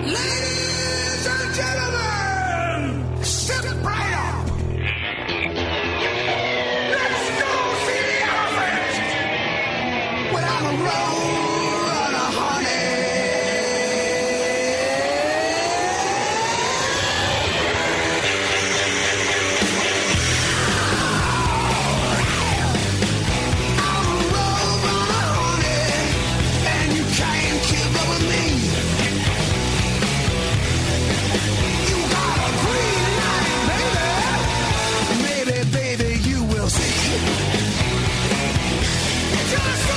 Ladies and gentlemen, step right up. Let's go see the elephant without a roll and a honey. I'm a roll and a honey, and you can't keep up with me. You got a green light, baby. Maybe, baby, you will see. Just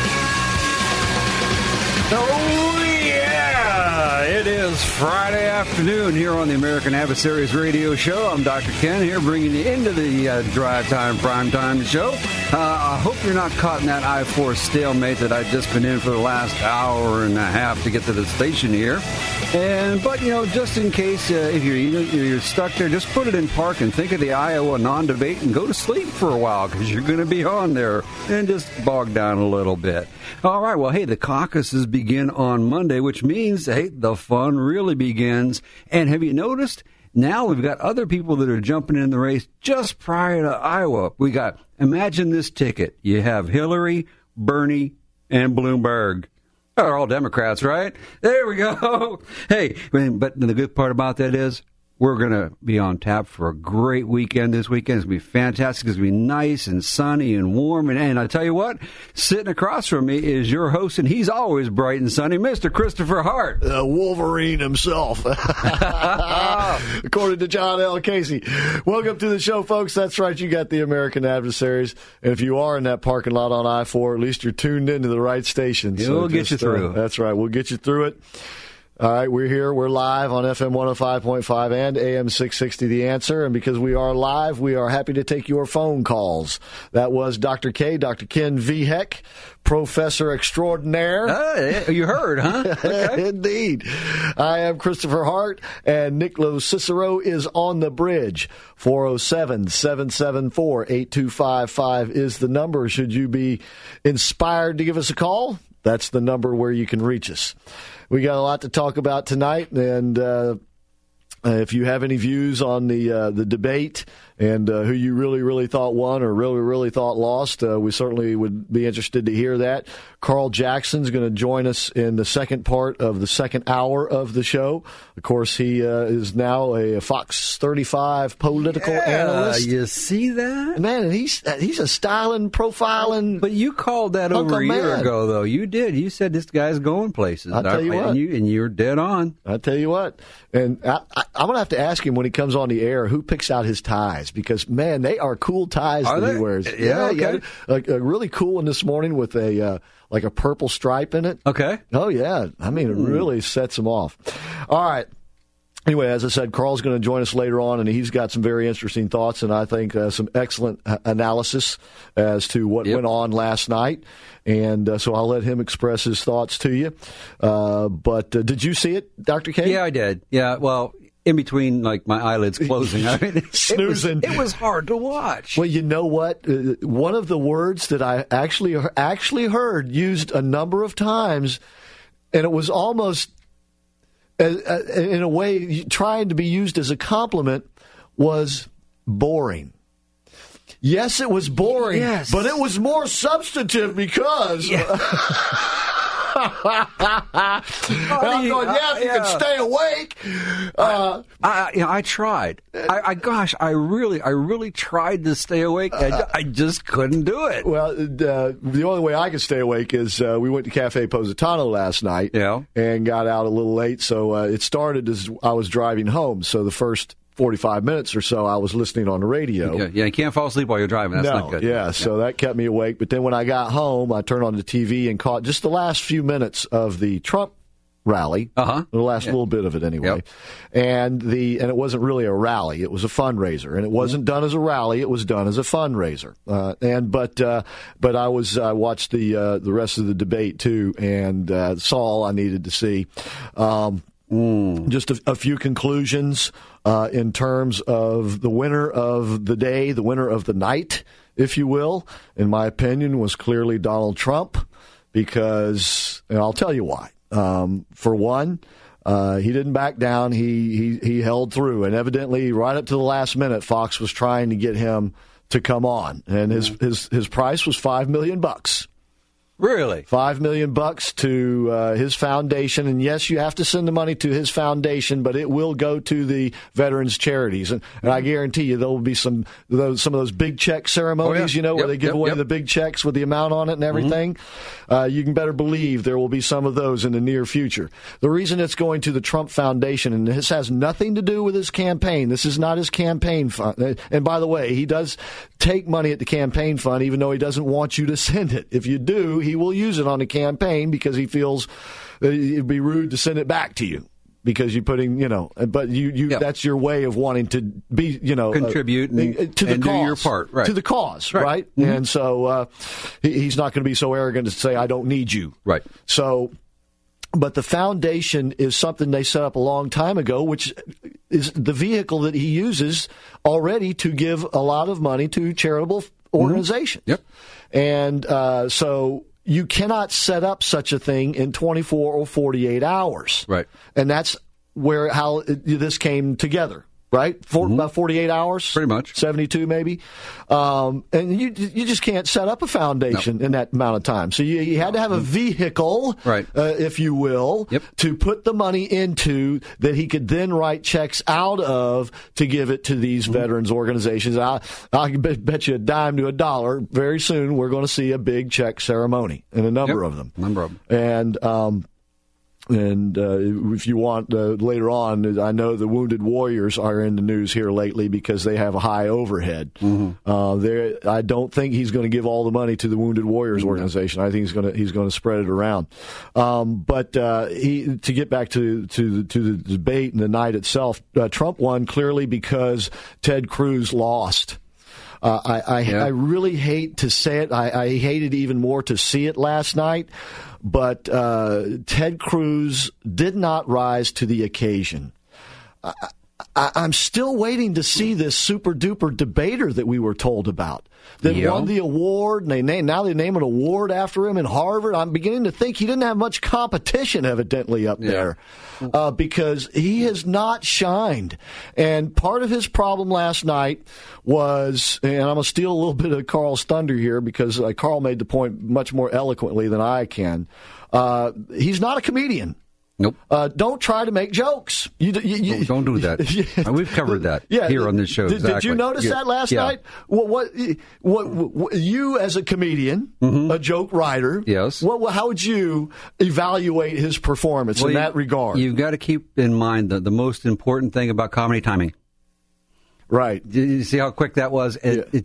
Oh, yeah! It is Friday afternoon here on the American Adversaries Radio Show. I'm Dr. Ken here bringing you into the Drive Time Prime Time show. I hope you're not caught in that I-4 stalemate that I've just been in for the last hour and a half to get to the station here. But, just in case if you're stuck there, just put it in park and think of the Iowa non-debate and go to sleep for a while because you're going to be on there and just bog down a little bit. All right, well, hey, the caucuses begin on Monday, which means, hey, the fun really begins. And have you noticed? Now we've got other people that are jumping in the race just prior to Iowa. We got, imagine this ticket. You have Hillary, Bernie, and Bloomberg. They're all Democrats, right? There we go. Hey, but the good part about that is we're going to be on tap for a great weekend this weekend. It's going to be fantastic. It's going to be nice and sunny and warm. And I tell you what, sitting across from me is your host, and he's always bright and sunny, Mr. Christopher Hart. Wolverine himself, according to John L. Casey. Welcome to the show, folks. That's right. You got the American Adversaries. And if you are in that parking lot on I-4, at least you're tuned into the right station. We'll get you through. That's right. We'll get you through it. All right, we're here. We're live on FM 105.5 and AM 660, The Answer. And because we are live, we are happy to take your phone calls. That was Dr. K, Dr. Ken V. Heck, Professor Extraordinaire. You heard, huh? Okay. Indeed. I am Christopher Hart, and Niccolo Cicero is on the bridge. 407-774-8255 is the number. Should you be inspired to give us a call, that's the number where you can reach us. We got a lot to talk about tonight, and if you have any views on the debate and who you really thought won or really thought lost, we certainly would be interested to hear that. Carl Jackson's going to join us in the second part of the second hour of the show. Of course, he is now a Fox 35 political analyst. You see that? Man, and he's a styling, profiling. But you called that over a year ago, though. You did. You said this guy's going places. I'll tell you what. And you're dead on. I'll tell you what. And I'm going to have to ask him when he comes on the air who picks out his ties, because, man, they are cool ties that he wears. Yeah, okay. Like a really cool one this morning with a purple stripe in it. Okay. Oh, yeah. I mean, it really sets him off. All right. Anyway, as I said, Carl's going to join us later on, and he's got some very interesting thoughts and I think some excellent analysis as to what went on last night. And so I'll let him express his thoughts to you. But did you see it, Dr. K? Yeah, I did. Yeah, well, in between, like, my eyelids closing. I mean, snoozing. It was hard to watch. Well, you know what? One of the words that I actually heard used a number of times, and it was almost, in a way, trying to be used as a compliment, was boring. Yes, it was boring, but it was more substantive because... I'm going, if you can stay awake. I tried. I really tried to stay awake. I just couldn't do it. Well, the only way I could stay awake is we went to Cafe Positano last night and got out a little late. So it started as I was driving home. So the first 45 minutes or so, I was listening on the radio. Yeah, you can't fall asleep while you're driving. That's not good. Yeah, so that kept me awake. But then when I got home, I turned on the TV and caught just the last few minutes of the Trump rally, the last little bit of it anyway. And it wasn't really a rally; it was a fundraiser, and it wasn't done as a rally; it was done as a fundraiser. But I watched the rest of the debate too, and saw all I needed to see. Just a few conclusions in terms of the winner of the day, the winner of the night, if you will, in my opinion, was clearly Donald Trump, because, and I'll tell you why. For one, He didn't back down. He held through, and evidently, right up to the last minute, Fox was trying to get him to come on, and his price was $5 million. Really? $5 million to his foundation, and yes, you have to send the money to his foundation, but it will go to the veterans' charities, and I guarantee you there will be some of those big check ceremonies, where they give away the big checks with the amount on it and everything. You can better believe there will be some of those in the near future. The reason it's going to the Trump Foundation, and this has nothing to do with his campaign. This is not his campaign fund. And by the way, he does take money at the campaign fund, even though he doesn't want you to send it. If you do, he will use it on the campaign because he feels that it'd be rude to send it back to you because you're putting, but that's your way of wanting to be, contribute to the and cause, do your part, right? To the cause, right? Mm-hmm. And so he's not going to be so arrogant to say, I don't need you. Right. So, but the foundation is something they set up a long time ago, which is the vehicle that he uses already to give a lot of money to charitable organizations. Yep. And so you cannot set up such a thing in 24 or 48 hours. Right. And that's how this came together. Right? About 48 hours? Pretty much. 72 maybe. And you just can't set up a foundation in that amount of time. So you had to have a vehicle, right. If you will, to put the money into that he could then write checks out of to give it to these veterans organizations. I bet you a dime to a dollar, very soon we're going to see a big check ceremony and a number of them. And if you want later on, I know the Wounded Warriors are in the news here lately because they have a high overhead. I don't think he's going to give all the money to the Wounded Warriors organization. I think he's going to spread it around. But to get back to the debate and the night itself, Trump won clearly because Ted Cruz lost. I really hate to say it. I hated even more to see it last night. But Ted Cruz did not rise to the occasion. I'm still waiting to see this super-duper debater that we were told about that won the award, and now they name an award after him in Harvard. I'm beginning to think he didn't have much competition, evidently, up there because he has not shined. And part of his problem last night was, and I'm going to steal a little bit of Carl's thunder here because Carl made the point much more eloquently than I can. He's not a comedian. Nope. Don't try to make jokes. Don't do that. We've covered that here on this show. Did you notice that last night? What you as a comedian, a joke writer, how would you evaluate his performance in that regard? You've got to keep in mind the most important thing about comedy: timing. Right. You see how quick that was?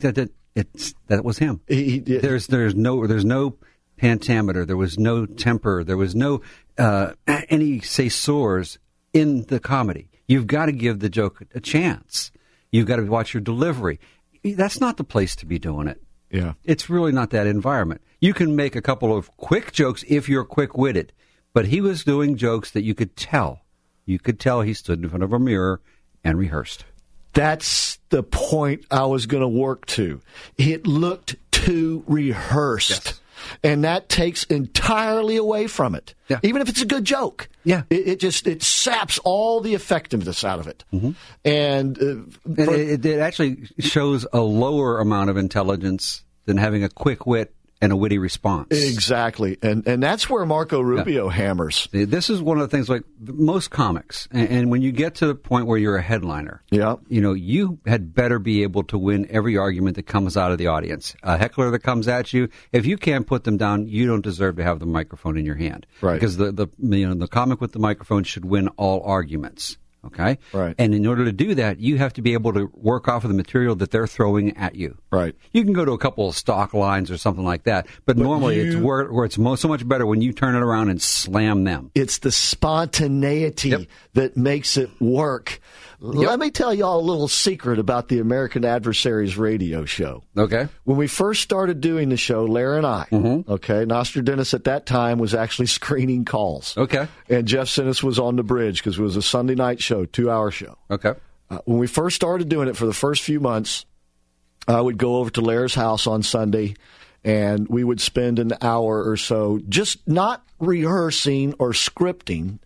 That was him. There's no pentameter. There was no temper. There was no any caesurs in the comedy. You've got to give the joke a chance. You've got to watch your delivery. That's not the place to be doing it. Yeah. It's really not that environment. You can make a couple of quick jokes if you're quick-witted, but he was doing jokes that you could tell. You could tell he stood in front of a mirror and rehearsed. That's the point I was going to work to. It looked too rehearsed. Yes. And that takes entirely away from it. Yeah. Even if it's a good joke. Yeah. It saps all the effectiveness out of it. Mm-hmm. And it actually shows a lower amount of intelligence than having a quick wit and a witty response. Exactly. And that's where Marco Rubio hammers. This is one of the things, like most comics, and when you get to the point where you're a headliner, you had better be able to win every argument that comes out of the audience. A heckler that comes at you, if you can't put them down, you don't deserve to have the microphone in your hand. Right. Because the comic with the microphone should win all arguments. Okay? Right. And in order to do that, you have to be able to work off of the material that they're throwing at you. Right. You can go to a couple of stock lines or something like that, but normally it's where it's so much better when you turn it around and slam them. It's the spontaneity that makes it work. Let me tell you all a little secret about the American Adversaries radio show. Okay. When we first started doing the show, Larry and I, Nostradamus at that time was actually screening calls. Okay. And Jeff Sinnis was on the bridge because it was a Sunday night show, 2-hour show. Okay. When we first started doing it for the first few months, I would go over to Larry's house on Sunday, and we would spend an hour or so just not rehearsing or scripting,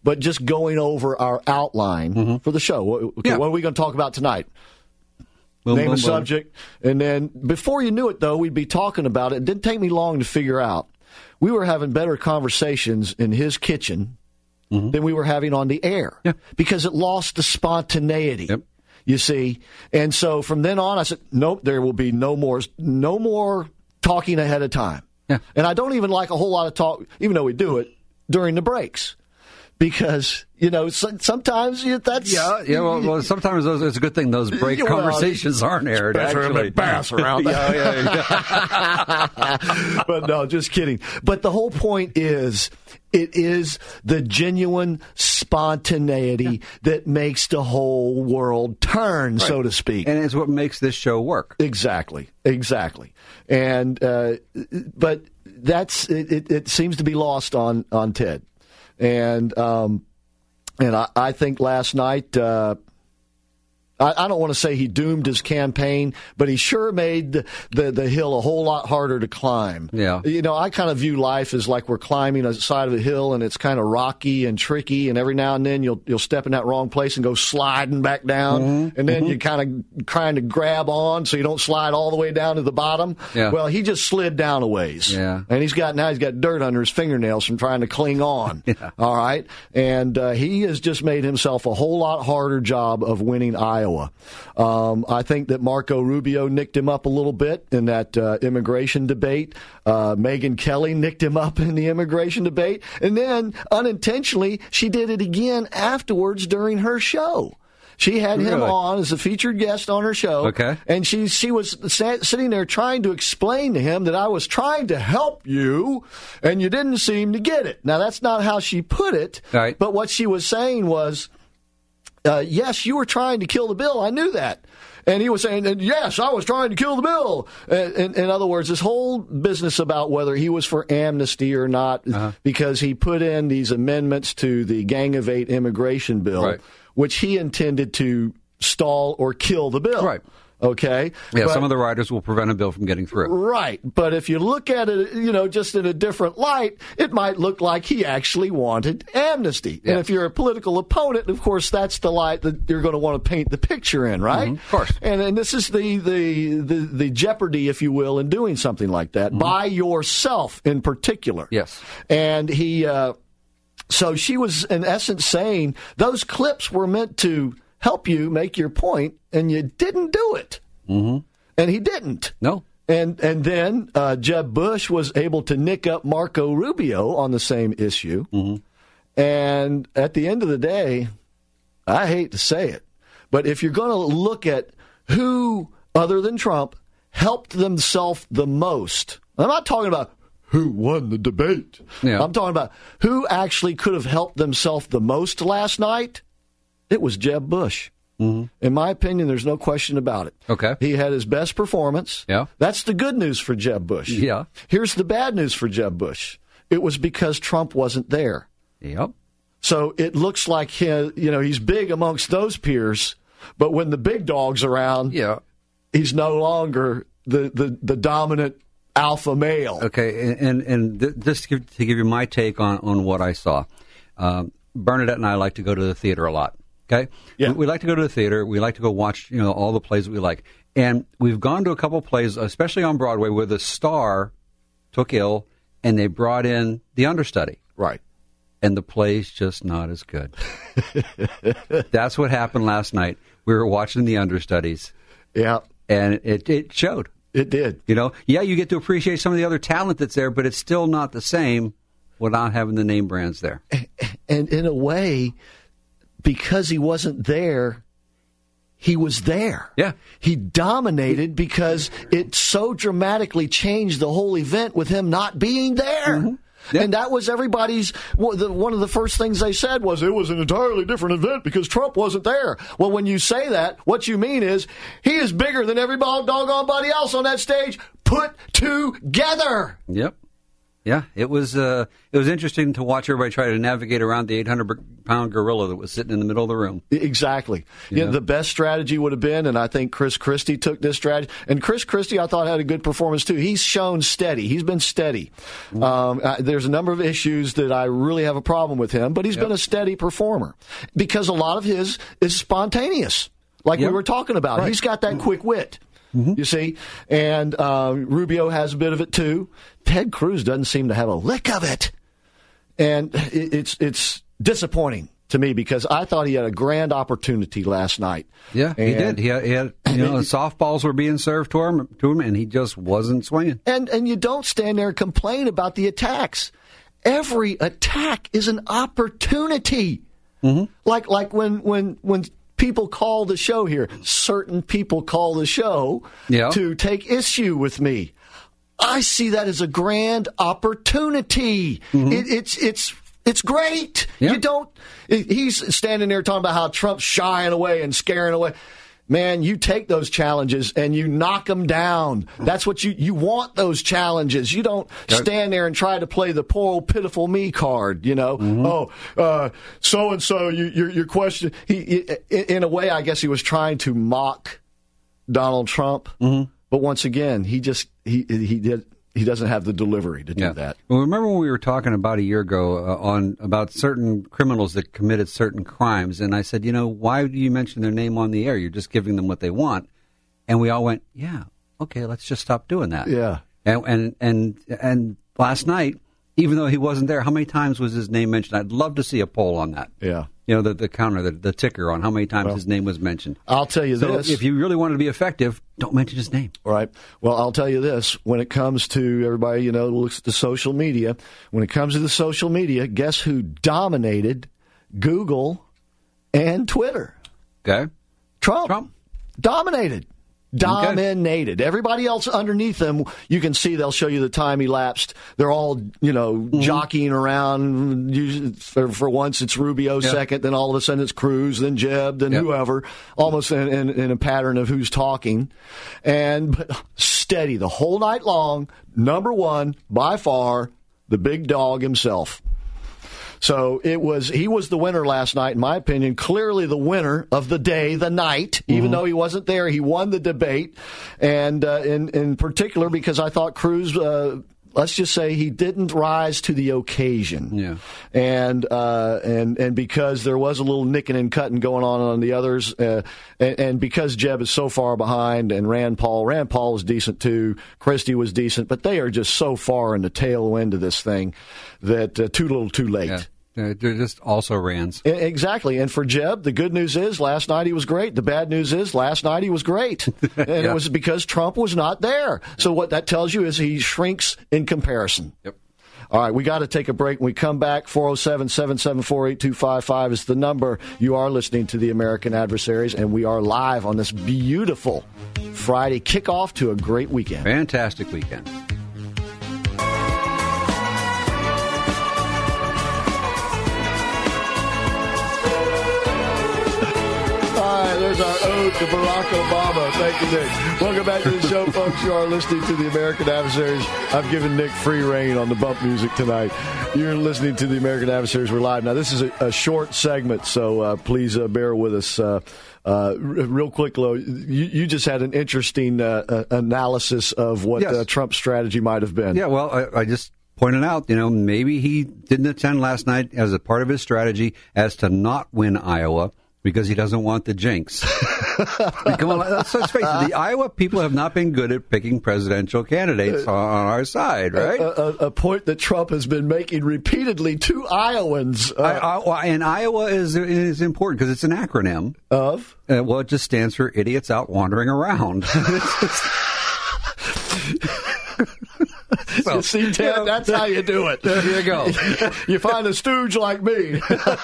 but just going over our outline for the show. Okay, what are we going to talk about tonight? Name a subject. And then before you knew it, though, we'd be talking about it. It didn't take me long to figure out. We were having better conversations in his kitchen than we were having on the air because it lost the spontaneity. Yep. You see? And so from then on, I said, nope, there will be no more talking ahead of time. Yeah. And I don't even like a whole lot of talk, even though we do it, during the breaks. Because, sometimes that's... Yeah, well, sometimes it's a good thing those break conversations aren't aired, actually. Bass around that. But no, just kidding. But the whole point is, it is the genuine spontaneity that makes the whole world turn, so to speak. And it's what makes this show work. Exactly. And, but that's, it seems to be lost on Ted. And I think last night, I don't want to say he doomed his campaign, but he sure made the hill a whole lot harder to climb. Yeah. I kind of view life as like we're climbing a side of a hill, and it's kind of rocky and tricky, and every now and then you'll step in that wrong place and go sliding back down, and then you kind of trying to grab on so you don't slide all the way down to the bottom. Yeah. Well, he just slid down a ways. Yeah. And he's got dirt under his fingernails from trying to cling on. Yeah. All right. And he has just made himself a whole lot harder job of winning Iowa. I think that Marco Rubio nicked him up a little bit in that immigration debate. Megyn Kelly nicked him up in the immigration debate. And then, unintentionally, she did it again afterwards during her show. She had him on as a featured guest on her show. Okay. And she was sitting there trying to explain to him that I was trying to help you, and you didn't seem to get it. Now, that's not how she put it. Right. But what she was saying was, yes, you were trying to kill the bill. I knew that. And he was saying, yes, I was trying to kill the bill. In other words, this whole business about whether he was for amnesty or not, because he put in these amendments to the Gang of Eight immigration bill, which he intended to stall or kill the bill. Right. Okay? Yeah, some of the riders will prevent a bill from getting through. Right. But if you look at it, just in a different light, it might look like he actually wanted amnesty. Yeah. And if you're a political opponent, of course, that's the light that you're going to want to paint the picture in, right? Of course. And this is the jeopardy, if you will, in doing something like that, by yourself in particular. Yes. And so she was, in essence, saying those clips were meant to help you make your point, and you didn't do it. And he didn't. No. And then Jeb Bush was able to nick up Marco Rubio on the same issue. And at the end of the day, I hate to say it, but if you're going to look at who, other than Trump, helped themselves the most, I'm not talking about who won the debate. Yeah. I'm talking about who actually could have helped themselves the most last night. It was Jeb Bush. In my opinion, there's no question about it. Okay. He had his best performance. Yeah. That's the good news for Jeb Bush. Yeah. Here's the bad news for Jeb Bush. It was because Trump wasn't there. Yep. So it looks like he's big amongst those peers, but when the big dog's around, he's no longer the dominant alpha male. Okay, and just to give you my take on what I saw, Bernadette and I like to go to the theater a lot. Okay, we like to go to the theater. We like to go watch all the plays that we like, and we've gone to a couple plays, especially on Broadway, where the star took ill and they brought in the understudy. Right. And the play's just not as good. That's what happened last night. We were watching the understudies. Yeah. And it showed. It did. You get to appreciate some of the other talent that's there, but it's still not the same without having the name brands there. And in a way, because he wasn't there, he was there. Yeah. He dominated because it so dramatically changed the whole event with him not being there. Yeah. And that was everybody's, one of the first things they said was it was an entirely different event because Trump wasn't there. Well, when you say that, what you mean is he is bigger than every doggone body else on that stage put together. Yep. Yeah, it was interesting to watch everybody try to navigate around the 800 200-pound gorilla that was sitting in the middle of the room. Exactly. The best strategy would have been, and I think Chris Christie took this strategy, and Chris Christie, I thought, had a good performance, too. He's shown steady. He's been steady. There's a number of issues that I really have a problem with him, but he's been a steady performer because a lot of his is spontaneous, like we were talking about. Right. He's got that quick wit. You see, and Rubio has a bit of it too. Ted Cruz doesn't seem to have a lick of it, and it's disappointing to me because I thought he had a grand opportunity last night. Yeah, he did. He had the softballs were being served to him, and he just wasn't swinging. And you don't stand there and complain about the attacks. Every attack is an opportunity. Like when people call the show here. Certain people call the show to take issue with me. I see that as a grand opportunity. It's great. You don't. He's standing there talking about how Trump's shying away and scaring away. Man, you take those challenges and you knock them down. That's what you want, those challenges. You don't stand there and try to play the poor old pitiful me card, so-and-so, your question. In a way, I guess he was trying to mock Donald Trump. But once again, he doesn't have the delivery to do that. Well, remember when we were talking about a year ago about certain criminals that committed certain crimes, and I said, why do you mention their name on the air? You're just giving them what they want. And we all went, okay, let's just stop doing that. Yeah. And last night, even though he wasn't there, how many times was his name mentioned? I'd love to see a poll on that. Yeah. The counter, the ticker on how many times his name was mentioned. I'll tell you this. If you really want to be effective, don't mention his name. All right. Well, I'll tell you this. When it comes to everybody, who looks at the social media, when it comes to the social media, guess who dominated Google and Twitter? Okay. Trump. Dominated. Dominated. Everybody else underneath them, you can see they'll show you the time elapsed. They're all, jockeying around. For once, it's Rubio second, then all of a sudden it's Cruz, then Jeb, then whoever, almost in a pattern of who's talking. But steady the whole night long. Number one, by far, the big dog himself. So he was the winner last night, in my opinion, clearly the winner of the day, the night, even though he wasn't there. He won the debate. And in particular, because I thought Cruz, let's just say he didn't rise to the occasion. Yeah. And because there was a little nicking and cutting going on the others, and because Jeb is so far behind, and Rand Paul was decent too, Christie was decent, but they are just so far in the tail end of this thing that too little too late. Yeah. They're just also Rands. Exactly. And for Jeb, the good news is last night he was great. The bad news is last night he was great. And it was because Trump was not there. So what that tells you is he shrinks in comparison. Yep. All right, we got to take a break. When we come back, 407-774-8255 is the number. You are listening to the American Adversaries, and we are live on this beautiful Friday kickoff to a great weekend. Fantastic weekend. There's our ode to Barack Obama. Thank you, Nick. Welcome back to the show, folks. You are listening to the American Adversaries. I've given Nick free reign on the bump music tonight. You're listening to the American Adversaries. We're live. Now, this is a short segment, so please bear with us. Real quick, though, you just had an interesting analysis of what Trump's strategy might have been. Yeah, well, I just pointed out, maybe he didn't attend last night as a part of his strategy as to not win Iowa, because he doesn't want the jinx. Come on, let's face it, the Iowa people have not been good at picking presidential candidates on our side, right? A point that Trump has been making repeatedly to Iowans. And Iowa is important because it's an acronym. Of? Well, it just stands for idiots out wandering around. So, you see, Ted, that's how you do it. There you go. You find a stooge like me.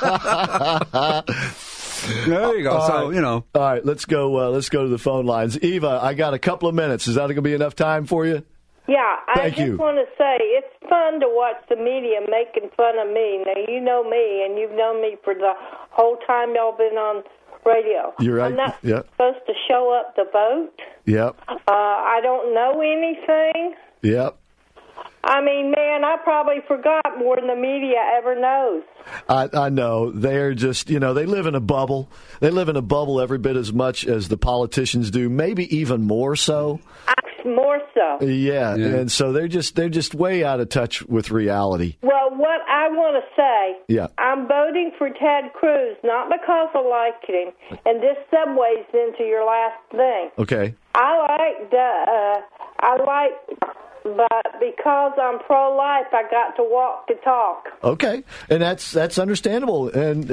There you go. All right, let's go to the phone lines. Eva, I got a couple of minutes. Is that going to be enough time for you? Yeah, I just want to say it's fun to watch the media making fun of me. Now, you know me, and you've known me for the whole time y'all been on radio. You're right. I'm not supposed to show up to vote. Yep. I don't know anything. Yep. I mean, man, I probably forgot more than the media ever knows. I know. They're just, they live in a bubble. They live in a bubble every bit as much as the politicians do, maybe even more so. More so. Yeah, and so they're just way out of touch with reality. Well, what I want to say, yeah. I'm voting for Ted Cruz, not because I like him, and this segues into your last thing. Okay. But because I'm pro-life, I got to walk the talk. Okay, and that's understandable, and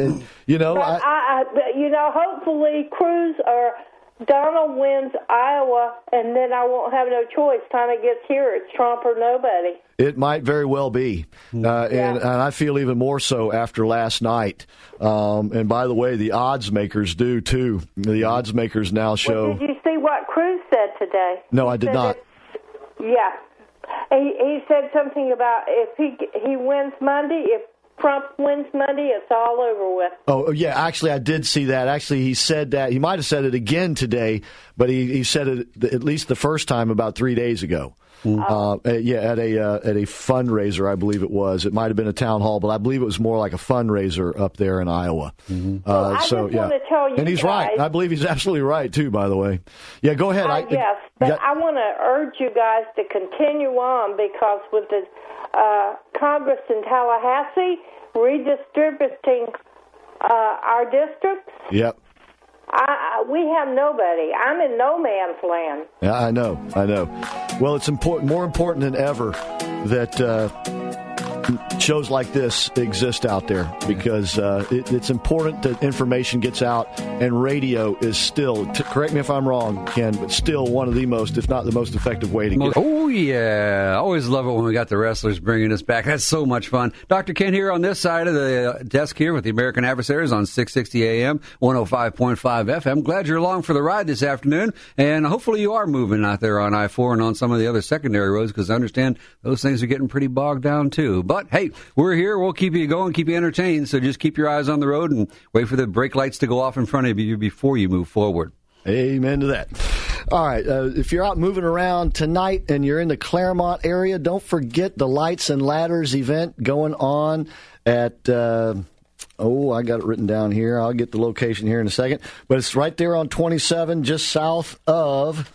hopefully Cruz or Donald wins Iowa, and then I won't have no choice. Time it gets here, it's Trump or nobody. It might very well be, and I feel even more so after last night. And by the way, the odds makers do too. The odds makers now show. Well, did you see what Cruz said today? No, I did not. Yeah. He said something about if he wins Monday, if Trump wins Monday, it's all over with. Oh, yeah. Actually, I did see that. Actually, he said that. He might have said it again today, but he said it at least the first time about 3 days ago. At a fundraiser, I believe it was. It might have been a town hall, but I believe it was more like a fundraiser up there in Iowa. I just want to tell you, and he's right. I believe he's absolutely right too. By the way, yeah. Go ahead. Yes, but I want to urge you guys to continue on because with the Congress in Tallahassee redistributing our districts. Yep. We have nobody. I'm in no man's land. Yeah, I know. Well, it's more important than ever that shows like this exist out there because it's important that information gets out, and radio is still, correct me if I'm wrong, Ken, but still one of the most, if not the most effective way to get. Oh, yeah. I always love it when we got the wrestlers bringing us back. That's so much fun. Dr. Ken here on this side of the desk here with the American Adversaries on 660 AM, 105.5 FM. Glad you're along for the ride this afternoon, and hopefully you are moving out there on I-4 and on some of the other secondary roads because I understand those things are getting pretty bogged down too. But hey, we're here. We'll keep you going, keep you entertained. So just keep your eyes on the road and wait for the brake lights to go off in front of you before you move forward. Amen to that. All right. If you're out moving around tonight and you're in the Claremont area, don't forget the Lights and Ladders event going on at, I got it written down here. I'll get the location here in a second. But it's right there on 27, just south of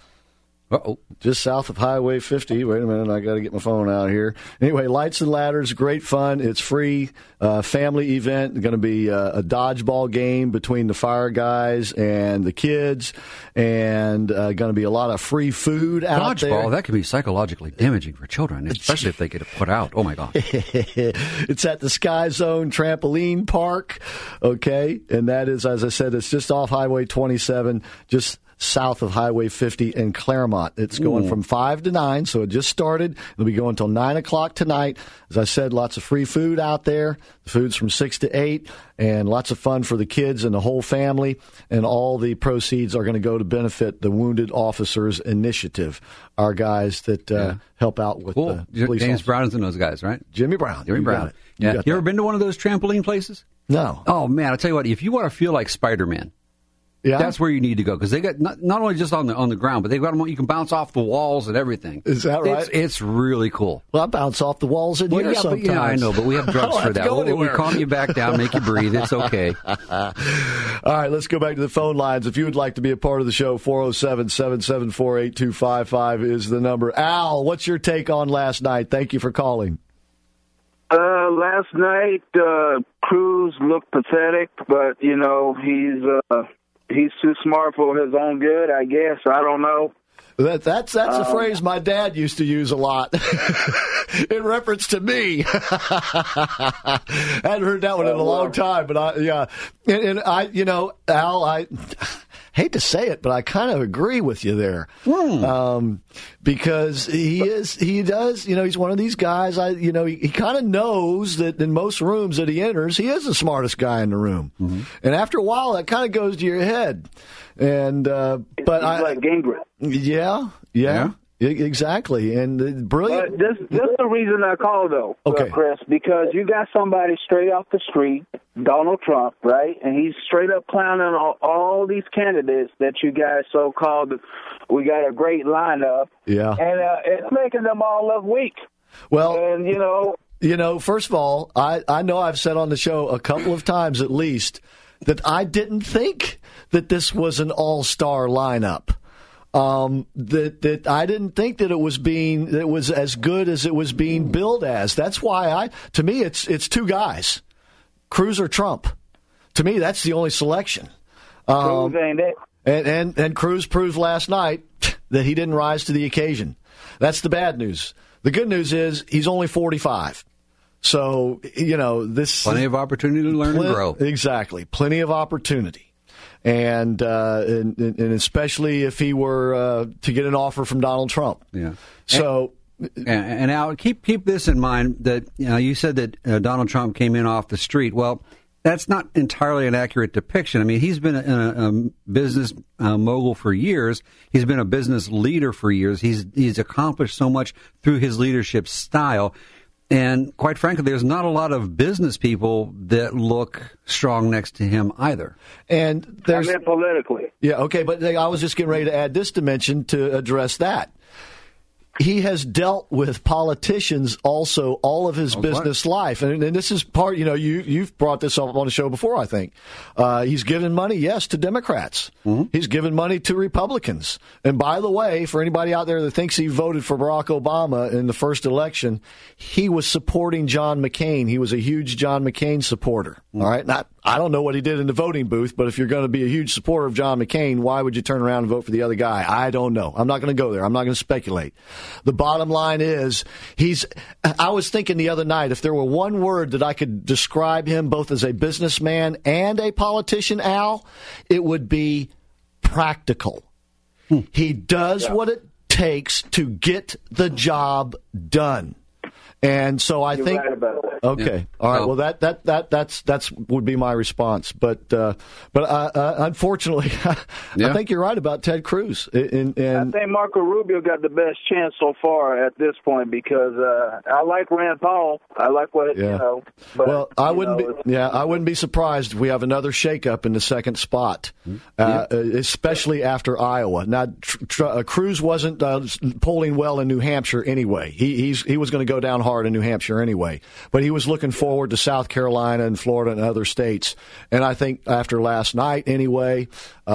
Highway 50. Wait a minute, I got to get my phone out here. Anyway, Lights and Ladders, great fun. It's free, family event. Going to be a dodgeball game between the fire guys and the kids, and going to be a lot of free food out there. Dodgeball, that can be psychologically damaging for children, especially if they get it put out. Oh, my God. It's at the Sky Zone Trampoline Park, okay? And that is, as I said, it's just off Highway 27, just south of Highway 50 in Claremont. It's going from 5 to 9, so it just started. It'll be going until 9 o'clock tonight. As I said, lots of free food out there. The food's from 6 to 8, and lots of fun for the kids and the whole family. And all the proceeds are going to go to benefit the Wounded Officers Initiative, our guys that help out with the police. James Brown's and those guys, right? Jimmy Brown. Jimmy Brown. You ever been to one of those trampoline places? No. Oh, man, I'll tell you what, if you want to feel like Spider-Man, that's where you need to go because they got not only just on the ground, but they've got them. You can bounce off the walls and everything. Is that right? It's really cool. Well, I bounce off the walls in here sometimes. Yeah, I know, but we have drugs for that. We calm you back down, make you breathe. It's okay. All right, let's go back to the phone lines. If you would like to be a part of the show, 407-774-8255 is the number. Al, what's your take on last night? Thank you for calling. Last night, Cruz looked pathetic, but he's too smart for his own good, I guess. I don't know. That's a phrase my dad used to use a lot in reference to me. I hadn't heard that one in a long time, but Al, I hate to say it, but I kind of agree with you there. Because he does, he's one of these guys, he kind of knows that in most rooms that he enters, he is the smartest guy in the room. Mm-hmm. And after a while, that kind of goes to your head. And, but he's like Gingrich. Yeah. Exactly, and brilliant. This is the reason I called, though, Chris, because you got somebody straight off the street, Donald Trump, right? And he's straight up clowning on all these candidates that you guys so-called, we got a great lineup. Yeah. And it's making them all look weak. Well, and first of all, I know I've said on the show a couple of times at least that I didn't think that this was an all-star lineup. That I didn't think that it was as good as it was being billed as. That's why to me it's two guys, Cruz or Trump. To me, that's the only selection. Cruz ain't it. And Cruz proved last night that he didn't rise to the occasion. That's the bad news. The good news is he's only 45. So, this plenty of opportunity to learn and grow. Exactly. Plenty of opportunity. And especially if he were to get an offer from Donald Trump. Yeah. So, and Al, keep this in mind that you said that Donald Trump came in off the street. Well, that's not entirely an accurate depiction. I mean, he's been a business mogul for years. He's been a business leader for years. He's accomplished so much through his leadership style. And quite frankly, there's not a lot of business people that look strong next to him either. And there's politically. Yeah, okay, but I was just getting ready to add this dimension to address that. He has dealt with politicians also all of his business life. And this is part, you've brought this up on the show before, I think. He's given money, yes, to Democrats. Mm-hmm. He's given money to Republicans. And by the way, for anybody out there that thinks he voted for Barack Obama in the first election, he was supporting John McCain. He was a huge John McCain supporter. Mm-hmm. All right? I don't know what he did in the voting booth, but if you're going to be a huge supporter of John McCain, why would you turn around and vote for the other guy? I don't know. I'm not going to go there. I'm not going to speculate. The bottom line is I was thinking the other night, if there were one word that I could describe him both as a businessman and a politician, Al, it would be practical. He does what it takes to get the job done. And so I think, right about that. Okay, yeah. All right. Well, that's would be my response. But unfortunately, I think you're right about Ted Cruz. And I think Marco Rubio got the best chance so far at this point because I like Rand Paul. I like what But, well, I wouldn't be surprised if we have another shakeup in the second spot, especially after Iowa. Now, Cruz wasn't polling well in New Hampshire anyway. He was going to go down hard in New Hampshire anyway, but he was looking forward to South Carolina and Florida and other states. And I think after last night anyway,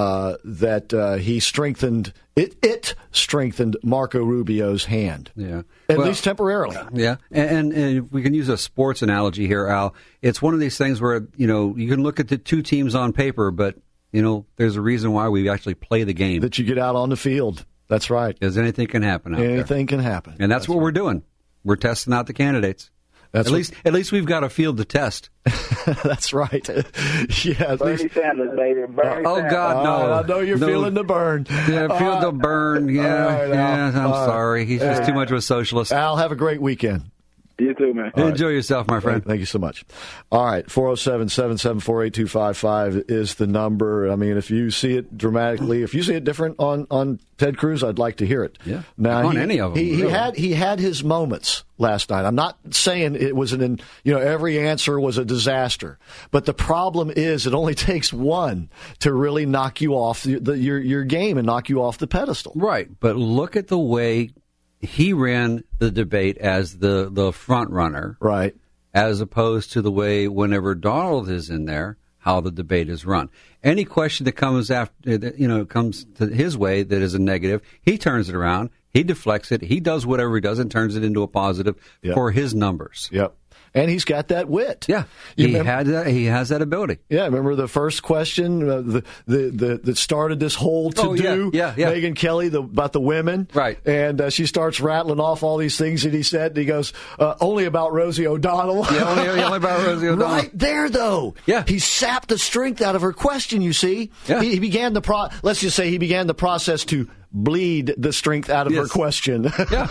that he strengthened it strengthened Marco Rubio's hand. Yeah. At least temporarily. Yeah. And if we can use a sports analogy here, Al, it's one of these things where, you can look at the two teams on paper, but, there's a reason why we actually play the game. That you get out on the field. That's right. Because anything can happen out there. Anything can happen. And that's what we're doing. We're testing out the candidates. At least we've got a field to test. That's right. Yeah, Bernie Sanders, baby. Bernie Sanders. God, no! I know you're feeling the burn. Yeah, feel the burn. Yeah, right, I'm sorry. He's just too much of a socialist. Al, have a great weekend. You too, man. Enjoy yourself, my friend. Thank you so much. All right, 407-774-8255 is the number. I mean, if you see it dramatically, if you see it different on Ted Cruz, I'd like to hear it. Yeah, now, on any of them. He had his moments last night. I'm not saying it was every answer was a disaster, but the problem is it only takes one to really knock you off your game and knock you off the pedestal. Right, but look at the way he ran the debate as the front runner, right? As opposed to the way whenever Donald is in there, how the debate is run. Any question that comes comes to his way that is a negative, he turns it around, he deflects it, he does whatever he does and turns it into a positive for his numbers. Yep. And he's got that wit. Yeah, he has that ability. Yeah, remember the first question that started this whole to-do, Megyn Kelly, about the women? Right. And she starts rattling off all these things that he said, and he goes, only about Rosie O'Donnell. Yeah, only about Rosie O'Donnell. Right there, though. Yeah. He sapped the strength out of her question, you see. Yeah. He began let's just say he began the process to bleed the strength out of her question. Yeah.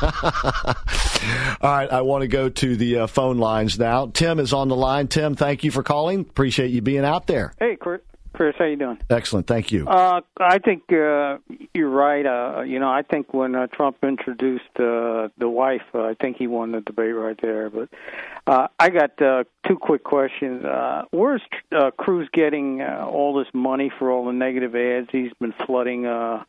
All right, I want to go to the phone lines now. Tim is on the line. Tim, thank you for calling. Appreciate you being out there. Hey, Chris, how you doing? Excellent, thank you. I think you're right. I think when Trump introduced the wife, I think he won the debate right there. But I got two quick questions. Where's Cruz getting all this money for all the negative ads he's been flooding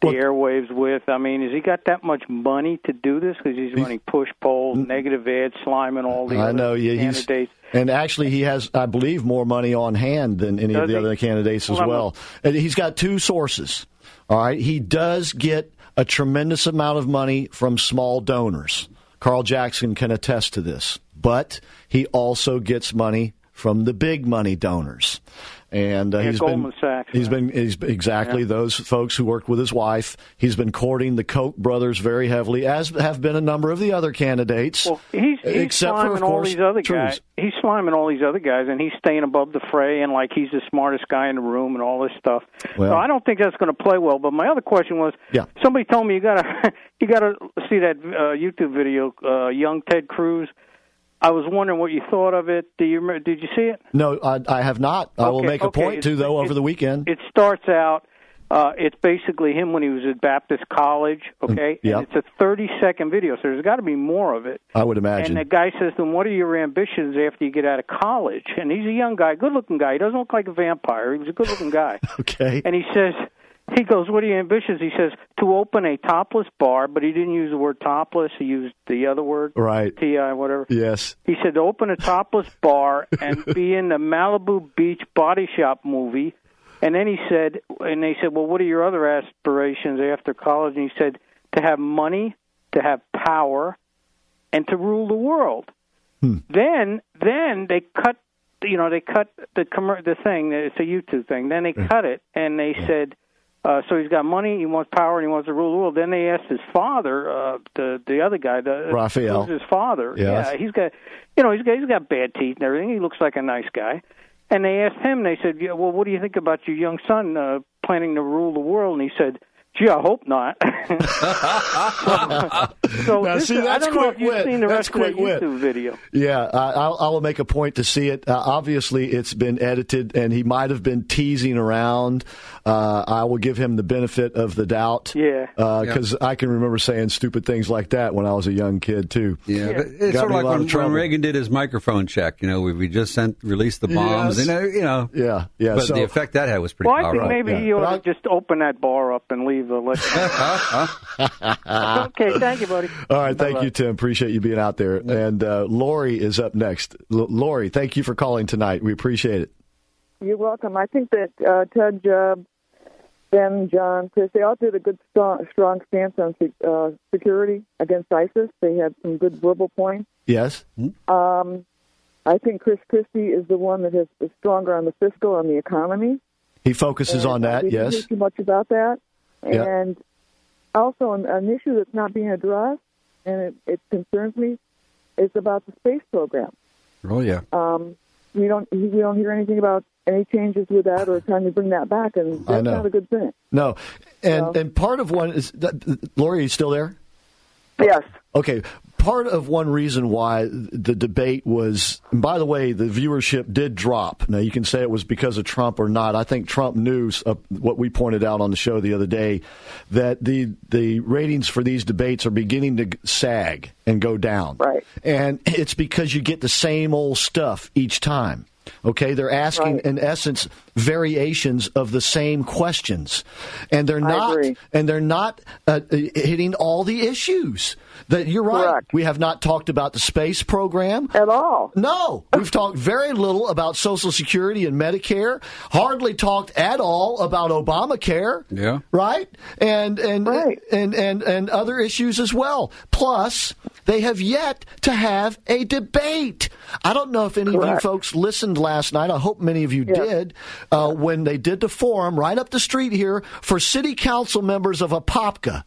the airwaves with. I mean, has he got that much money to do this? Because he's running push polls, negative ads, sliming all the other candidates. And actually, he has, I believe, more money on hand than any of the other candidates as well. And he's got two sources. All right, he does get a tremendous amount of money from small donors. Carl Jackson can attest to this. But he also gets money from the big money donors. And Goldman Sachs. He's exactly those folks who worked with his wife. He's been courting the Koch brothers very heavily, as have been a number of the other candidates. Well, he's sliming all these other guys. He's sliming all these other guys, and he's staying above the fray, and like he's the smartest guy in the room, and all this stuff. Well, so I don't think that's going to play well. But my other question was, somebody told me you got to see that YouTube video, young Ted Cruz. I was wondering what you thought of it. Did you see it? No, I have not. I will make a point to, though, over the weekend. It starts out, it's basically him when he was at Baptist College, okay? Yeah. And it's a 30-second video, so there's got to be more of it. I would imagine. And the guy says to him, what are your ambitions after you get out of college? And he's a young guy, good-looking guy. He doesn't look like a vampire. He was a good-looking guy. Okay. And he goes, what are your ambitions? He says, to open a topless bar, but he didn't use the word topless. He used the other word. Right. T-I, whatever. Yes. He said to open a topless bar and be in the Malibu Beach Body Shop movie. And then they said, well, what are your other aspirations after college? And he said, to have money, to have power, and to rule the world. Then they cut the thing. It's a YouTube thing. Then they cut it, and they said, so he's got money, he wants power, and he wants to rule the world. Then they asked his father, the other guy, Raphael, his father. Yes. Yeah, he's got bad teeth and everything. He looks like a nice guy. And they asked him. They said, well, what do you think about your young son planning to rule the world? And he said, gee, I hope not. So now, see, that's quick wit. Seen the that's rest quick of that wit. YouTube video. Yeah, I will make a point to see it. Obviously, it's been edited, and he might have been teasing around. I will give him the benefit of the doubt. Yeah. Because I can remember saying stupid things like that when I was a young kid, too. Yeah. But it's sort of like when Reagan did his microphone check. We just released the bombs. Yes. Yeah. But the effect that had was pretty powerful. I think maybe you ought to just open that bar up and leave the Okay, thank you, buddy. All right, thank you, Tim. Appreciate you being out there. And Lori is up next. Lori, thank you for calling tonight. We appreciate it. You're welcome. I think that Ted, Ben, John, Chris, they all did a good, strong stance on security against ISIS. They had some good verbal points. Yes. I think Chris Christie is the one that is stronger on the fiscal and the economy. He focuses on that, yes. We didn't hear too much about that. And also an issue that's not being addressed, and it concerns me, is about the space program. Oh, yeah. We don't hear anything about any changes with that or trying to bring that back, and that's not a good thing. No. And part of one is, Lori, are you still there? Yes. Okay. Part of one reason why the debate was, and by the way, the viewership did drop. Now, you can say it was because of Trump or not. I think Trump knew what we pointed out on the show the other day, that the ratings for these debates are beginning to sag and go down. Right. And it's because you get the same old stuff each time. Okay, they're asking, in essence, variations of the same questions, and they're not hitting all the issues. That you're right. Correct. We have not talked about the space program at all. No, we've talked very little about Social Security and Medicare. Hardly talked at all about Obamacare. Yeah. Right. And other issues as well. Plus, they have yet to have a debate. I don't know if any of you folks listened last night. I hope many of you did. When they did the forum right up the street here for city council members of Apopka.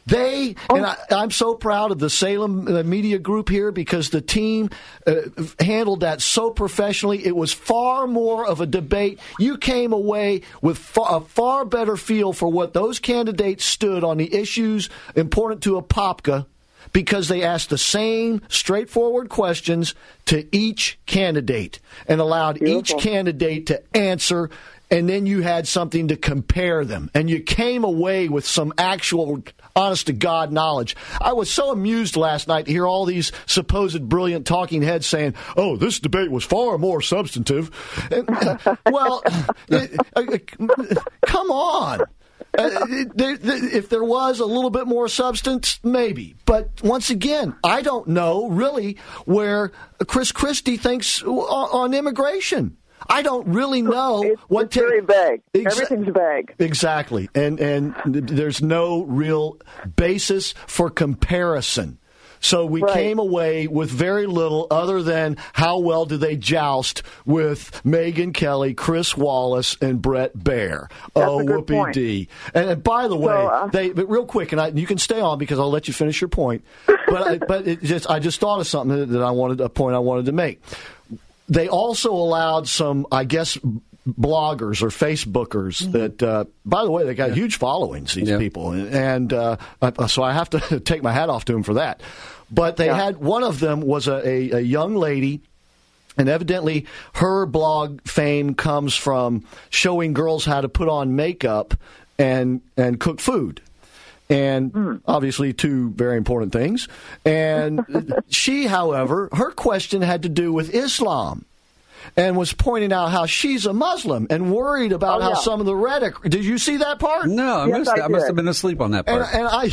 I'm so proud of the Salem media group here because the team handled that so professionally. It was far more of a debate. You came away with a far better feel for what those candidates stood on the issues important to Apopka, because they asked the same straightforward questions to each candidate and allowed each candidate to answer, and then you had something to compare them. And you came away with some actual honest-to-God knowledge. I was so amused last night to hear all these supposed brilliant talking heads saying, oh, this debate was far more substantive. Well, come on. If there was a little bit more substance, maybe. But once again, I don't know really where Chris Christie thinks on immigration. I don't really know it's very vague. Everything's vague. Exactly. And there's no real basis for comparison. So we came away with very little other than how well do they joust with Megyn Kelly, Chris Wallace, and Brett Baer. Oh, whoopee-dee. And by the way, but real quick, and you can stay on because I'll let you finish your point, but I just thought of something that I wanted to make. They also allowed some, I guess, bloggers or Facebookers that, by the way, they got huge followings, these people. And so I have to take my hat off to them for that. But they had, one of them was a young lady, and evidently her blog fame comes from showing girls how to put on makeup and cook food. And obviously two very important things. And she, however, her question had to do with Islam. And was pointing out how she's a Muslim and worried about how some of the rhetoric. Did you see that part? No, I must have been asleep on that part.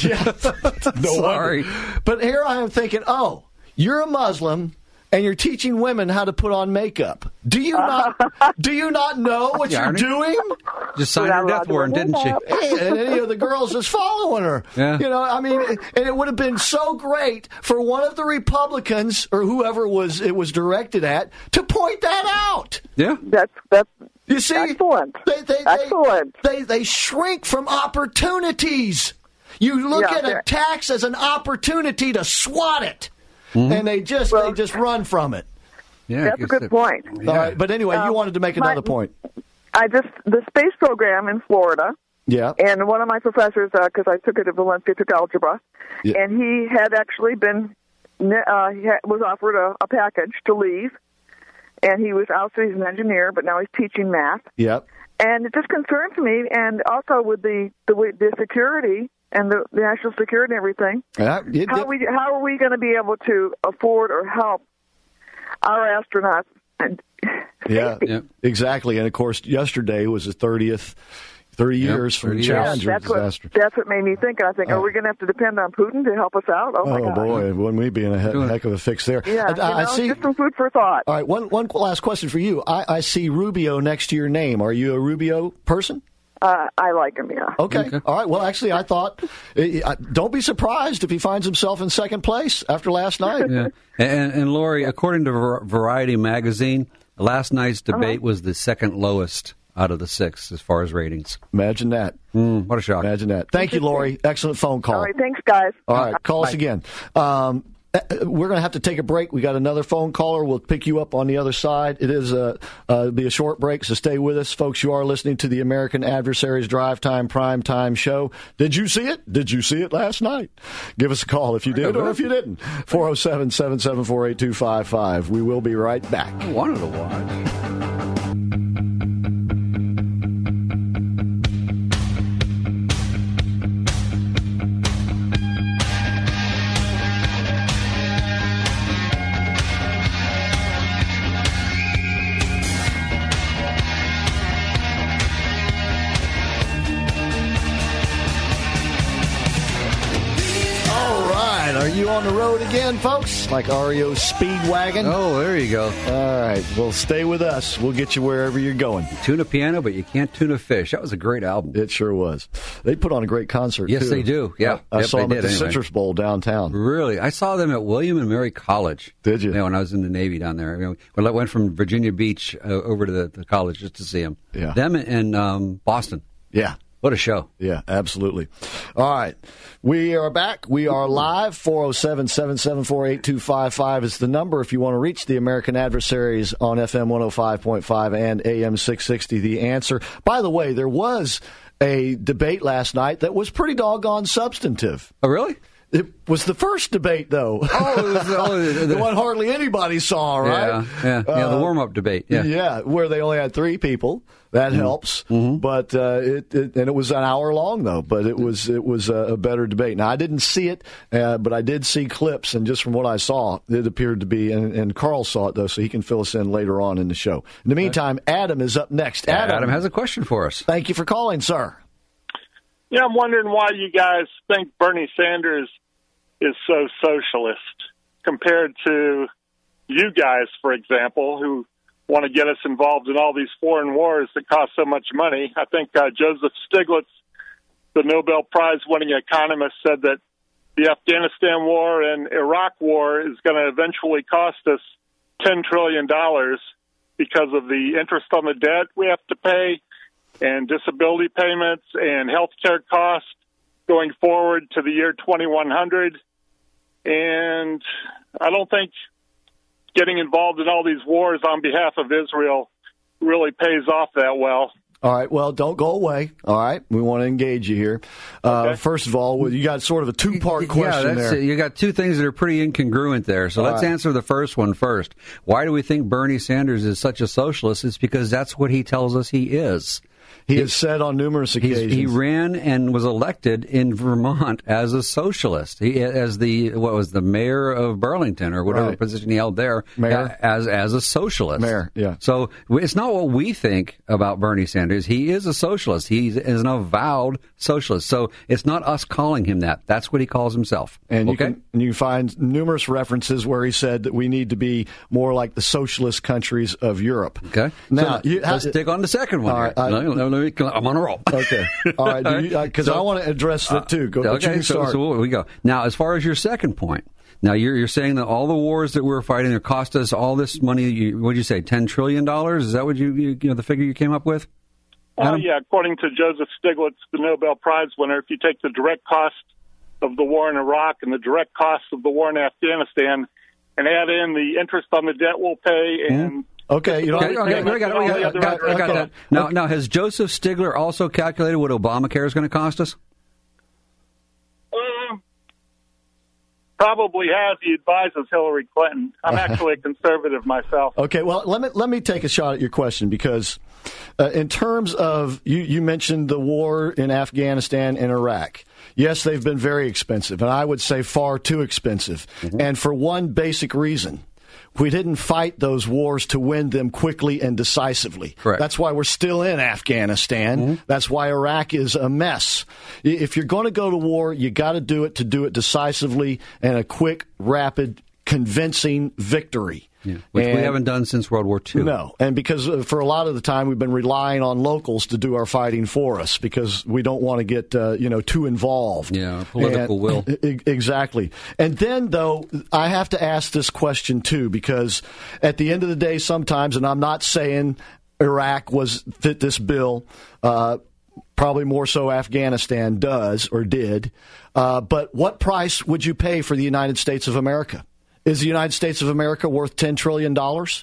No sorry. Wonder. But here I am thinking, you're a Muslim and you're teaching women how to put on makeup. Do you not know what you're doing? Just signed her death warrant, didn't she? And any of the girls is following her. Yeah. And it would have been so great for one of the Republicans or whoever it was directed at to point that out. Yeah. That's you see, excellent. Excellent. They shrink from opportunities. You look at attacks as an opportunity to swat it. And they just run from it. Yeah, that's a good point. All right, but anyway, you wanted to make another point. The space program in Florida. Yeah. And one of my professors, because I took it at Valencia, took algebra, and he had actually was offered a package to leave, and he was ousted. He's an engineer, but now he's teaching math. Yep. And it just concerns me, and also with the security and the national security and everything. How are we going to be able to afford or help our astronauts? Exactly. And of course, yesterday was the 30 years from the Challenger disaster. That's what made me think. I think, are we going to have to depend on Putin to help us out? Oh, my God. Boy, wouldn't we be in a heck of a fix there? Yeah, I see. Just some food for thought. All right, one last question for you. I see Rubio next to your name. Are you a Rubio person? I like him, yeah. Okay. All right. Well, actually, I thought, don't be surprised if he finds himself in second place after last night. Yeah. And Lori, according to Variety magazine, last night's debate was the second lowest out of the 6 as far as ratings. Imagine that. What a shock. Imagine that. Thank you, Lori. Excellent phone call. All right. Thanks, guys. All right. Call us again. We're going to have to take a break. We got another phone caller. We'll pick you up on the other side. It'll be a short break, so stay with us. Folks, you are listening to the American Adversaries Drive Time Prime Time Show. Did you see it? Did you see it last night? Give us a call if you did or if you didn't. 407-774-8255. We will be right back. I wanted to watch. Are you on the road again, folks? Like REO Speedwagon? Oh, there you go. All right. Well, stay with us. We'll get you wherever you're going. You tune a piano, but you can't tune a fish. That was a great album. It sure was. They put on a great concert, Yes, too. they do. Yeah. I saw them at the Citrus Bowl downtown. Really? I saw them at William and Mary College. Did you? When I was in the Navy down there. I went from Virginia Beach over to the college just to see them. Yeah. Them and Boston. Yeah. What a show. Yeah, absolutely. All right. We are back. We are live. 407-774-8255 is the number if you want to reach the American Adversaries on FM 105.5 and AM 660. The answer. By the way, there was a debate last night that was pretty doggone substantive. Oh, really? It was the first debate, though. Oh, it was the one hardly anybody saw, right? Yeah, the warm-up debate. Yeah, where they only had 3 people. That helps, but it was an hour long though. But it was a better debate. Now I didn't see it, but I did see clips, and just from what I saw, it appeared to be. And Carl saw it though, so he can fill us in later on in the show. In the meantime, Adam is up next. Adam has a question for us. Thank you for calling, sir. I'm wondering why you guys think Bernie Sanders is so socialist compared to you guys, for example, who want to get us involved in all these foreign wars that cost so much money. I think Joseph Stiglitz, the Nobel Prize-winning economist, said that the Afghanistan war and Iraq war is going to eventually cost us $10 trillion because of the interest on the debt we have to pay and disability payments and health care costs going forward to the year 2100. And I don't think getting involved in all these wars on behalf of Israel really pays off that well. All right, well, don't go away. All right, we want to engage you here. Okay. First of all, you got sort of a two-part question there. You got two things that are pretty incongruent there. So let's answer the first one first. Why do we think Bernie Sanders is such a socialist? It's because that's what he tells us he is. He has said on numerous occasions. He ran and was elected in Vermont as a socialist. As the mayor of Burlington or whatever position he held there, mayor. As a socialist. Mayor, yeah. So it's not what we think about Bernie Sanders. He is a socialist. He is an avowed socialist. So it's not us calling him that. That's what he calls himself. And you find numerous references where he said that we need to be more like the socialist countries of Europe. Okay. Now, let's dig on the second one. All right, I'm on a roll. Okay. All right. Because I want to address that too. Go. Okay. So we go. Now, as far as your second point, now you're saying that all the wars that we're fighting have cost us all this money. What did you say? $10 trillion? Is that what you the figure you came up with? Yeah. According to Joseph Stiglitz, the Nobel Prize winner, if you take the direct cost of the war in Iraq and the direct cost of the war in Afghanistan and add in the interest on the debt we'll pay and Okay, we got that. Now, has Joseph Stiglitz also calculated what Obamacare is going to cost us? Probably has. He advises Hillary Clinton. I'm actually a conservative myself. Okay, well, let me take a shot at your question because in terms of, you mentioned the war in Afghanistan and Iraq. Yes, they've been very expensive, and I would say far too expensive. Mm-hmm. And for one basic reason. We didn't fight those wars to win them quickly and decisively. Correct. That's why we're still in Afghanistan. Mm-hmm. That's why Iraq is a mess. If you're going to go to war, you got to do it decisively and a quick, rapid, convincing victory. Yeah, which we haven't done since World War II. No, and because for a lot of the time we've been relying on locals to do our fighting for us because we don't want to get too involved. Yeah, political will. Exactly. And then, though, I have to ask this question, too, because at the end of the day sometimes, and I'm not saying Iraq fit this bill, probably more so Afghanistan does or did, but what price would you pay for the United States of America? Is the United States of America worth $10 trillion?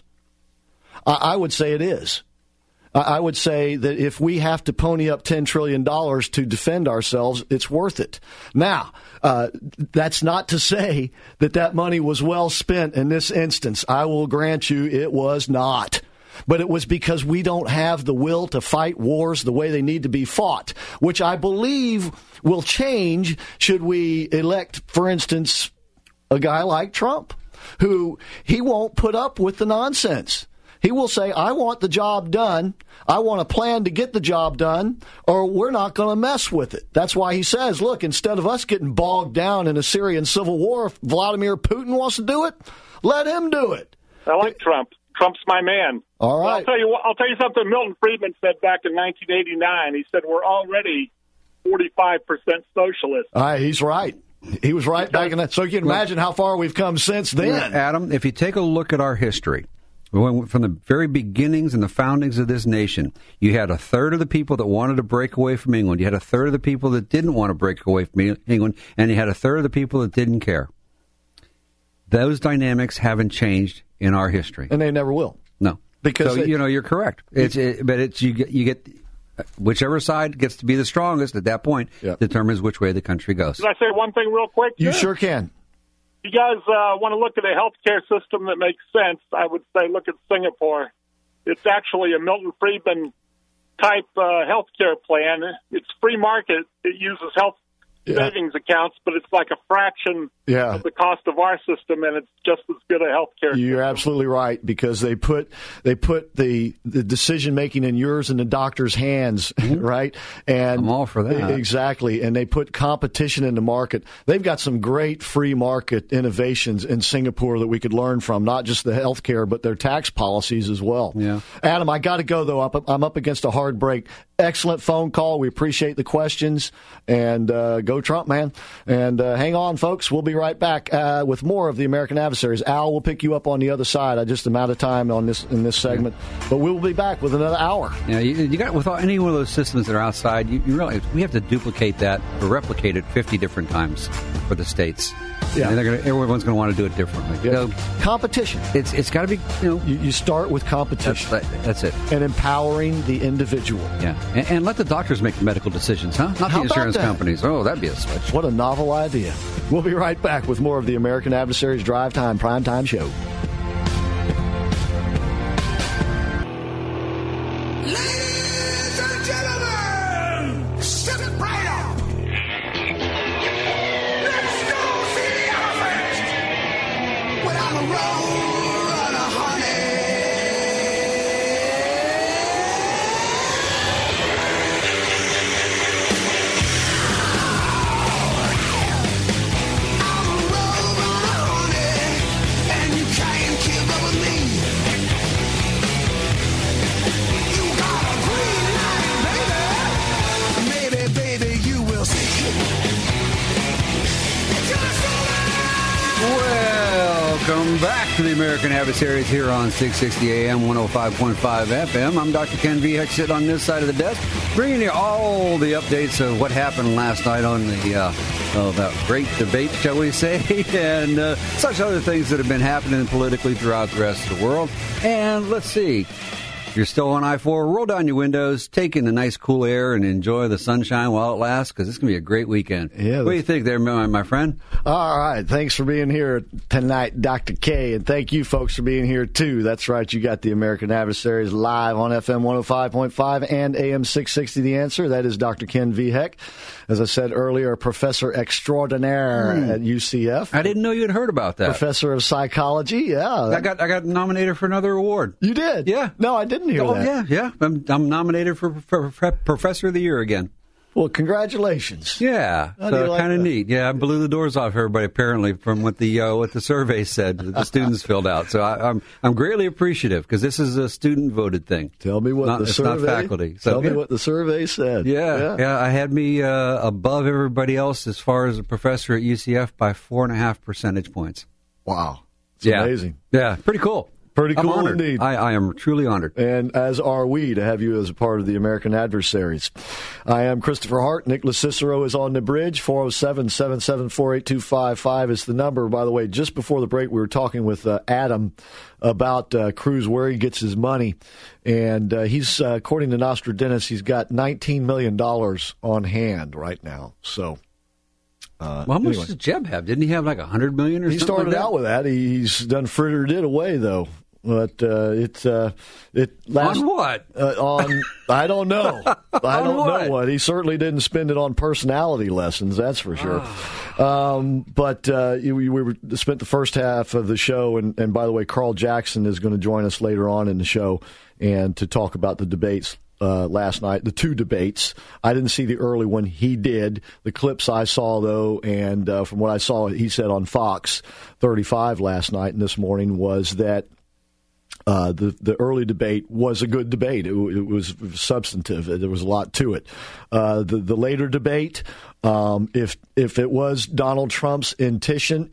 I would say it is. I would say that if we have to pony up $10 trillion to defend ourselves, it's worth it. Now, that's not to say that money was well spent in this instance. I will grant you it was not. But it was because we don't have the will to fight wars the way they need to be fought, which I believe will change should we elect, for instance, a guy like Trump, who he won't put up with the nonsense. He will say, I want the job done. I want a plan to get the job done, or we're not going to mess with it. That's why he says, look, instead of us getting bogged down in a Syrian civil war, if Vladimir Putin wants to do it, let him do it. I like Trump. Trump's my man. All right. Well, I'll tell you something Milton Friedman said back in 1989. He said, we're already 45% socialist. He's right. He was right back in that. So you can imagine how far we've come since then. Adam, if you take a look at our history, from the very beginnings and the foundings of this nation, you had a third of the people that wanted to break away from England. You had a third of the people that didn't want to break away from England. And you had a third of the people that didn't care. Those dynamics haven't changed in our history. And they never will. No. Because you're correct. You get whichever side gets to be the strongest at that point determines which way the country goes. Can I say one thing real quick? You sure can. You guys want to look at a healthcare system that makes sense, I would say look at Singapore. It's actually a Milton Friedman type healthcare plan. It's free market. It uses health savings accounts, but it's like a fraction of the cost of our system, and it's just as good a health care. You're absolutely right, because they put the decision making in yours and the doctor's hands, right? And I'm all for that. Exactly. And they put competition in the market. They've got some great free market innovations in Singapore that we could learn from, not just the health care, but their tax policies as well. Yeah. Adam, I got to go, though. I'm up against a hard break. Excellent phone call. We appreciate the questions. And go Trump, man. And hang on, folks. We'll be right back with more of the American Adversaries. Al will pick you up on the other side. I just am out of time in this segment. But we'll be back with another hour. Yeah, you got, with any one of those systems that are outside, you realize we have to duplicate that or replicate it 50 different times for the states. Yeah. And everyone's going to want to do it differently. Yeah. Competition. It's got to be, You start with competition. That's it. And empowering the individual. Yeah. And let the doctors make the medical decisions, huh? Not the insurance companies. Oh, that'd be a switch. What a novel idea. We'll be right back with more of the American Adversaries Drive Time Primetime Show. Ladies and gentlemen, step right up. Let's go see the elephant. Without a road, honey. Welcome back to the American Adversaries here on 660 AM, 105.5 FM. I'm Dr. Ken V. Heck, sitting on this side of the desk, bringing you all the updates of what happened last night on that great debate, shall we say, and such other things that have been happening politically throughout the rest of the world. And let's see. If you're still on I-4, roll down your windows, take in the nice cool air, and enjoy the sunshine while it lasts, because it's going to be a great weekend. Yeah, what do you think there, my friend? All right. Thanks for being here tonight, Dr. K, and thank you folks for being here, too. That's right. You got the American Adversaries live on FM 105.5 and AM 660 The Answer. That is Dr. Ken V. Heck. As I said earlier, a professor extraordinaire at UCF. I didn't know you had heard about that. Professor of psychology, yeah. I got nominated for another award. You did? Yeah. No, I didn't hear that. Yeah. I'm nominated for Professor of the Year again. Well, congratulations. Yeah, so kind of neat. Yeah, I blew the doors off everybody apparently from what the survey said that the students filled out. So I'm greatly appreciative because this is a student voted thing. Tell me what the survey. It's not faculty. So, tell me what the survey said. Yeah. I had me above everybody else as far as a professor at UCF by 4.5 percentage points. Wow, it's amazing. Yeah, pretty cool. Pretty cool indeed. I am truly honored. And as are we to have you as a part of the American Adversaries. I am Christopher Hart. Nicholas Cicero is on the bridge. 407-774-8255 is the number. By the way, just before the break, we were talking with Adam about Cruz, where he gets his money. And he's, according to Nostradamus, he's got $19 million on hand right now. So... well, how much does Jeb have? Didn't he have like $100 million or something? He started out with that. He's done frittered it away, though. But it last on what? I don't know. I don't know what. He certainly didn't spend it on personality lessons. That's for sure. But we spent the first half of the show, and by the way, Carl Jackson is going to join us later on in the show and to talk about the debates. Last night, the two debates. I didn't see the early one. He did. The clips I saw, though, and from what I saw, he said on Fox 35 last night and this morning was that the early debate was a good debate. It was substantive. There was a lot to it. The later debate, if it was Donald Trump's intention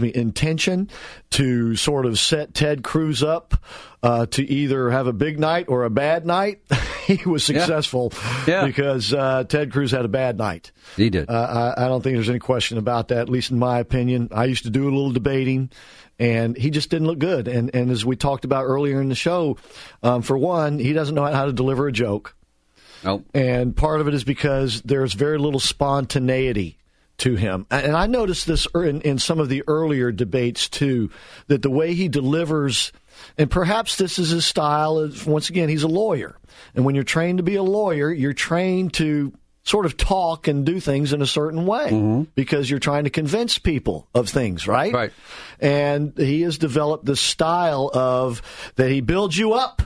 to sort of set Ted Cruz up to either have a big night or a bad night, he was successful because Ted Cruz had a bad night. He did. I don't think there's any question about that, at least in my opinion. I used to do a little debating. And he just didn't look good. And as we talked about earlier in the show, for one, he doesn't know how to deliver a joke. Nope. And part of it is because there's very little spontaneity to him. And I noticed this in some of the earlier debates, too, that the way he delivers, and perhaps this is his style, once again, he's a lawyer. And when you're trained to be a lawyer, you're trained to sort of talk and do things in a certain way because you're trying to convince people of things, right? Right. And he has developed this style of that he builds you up,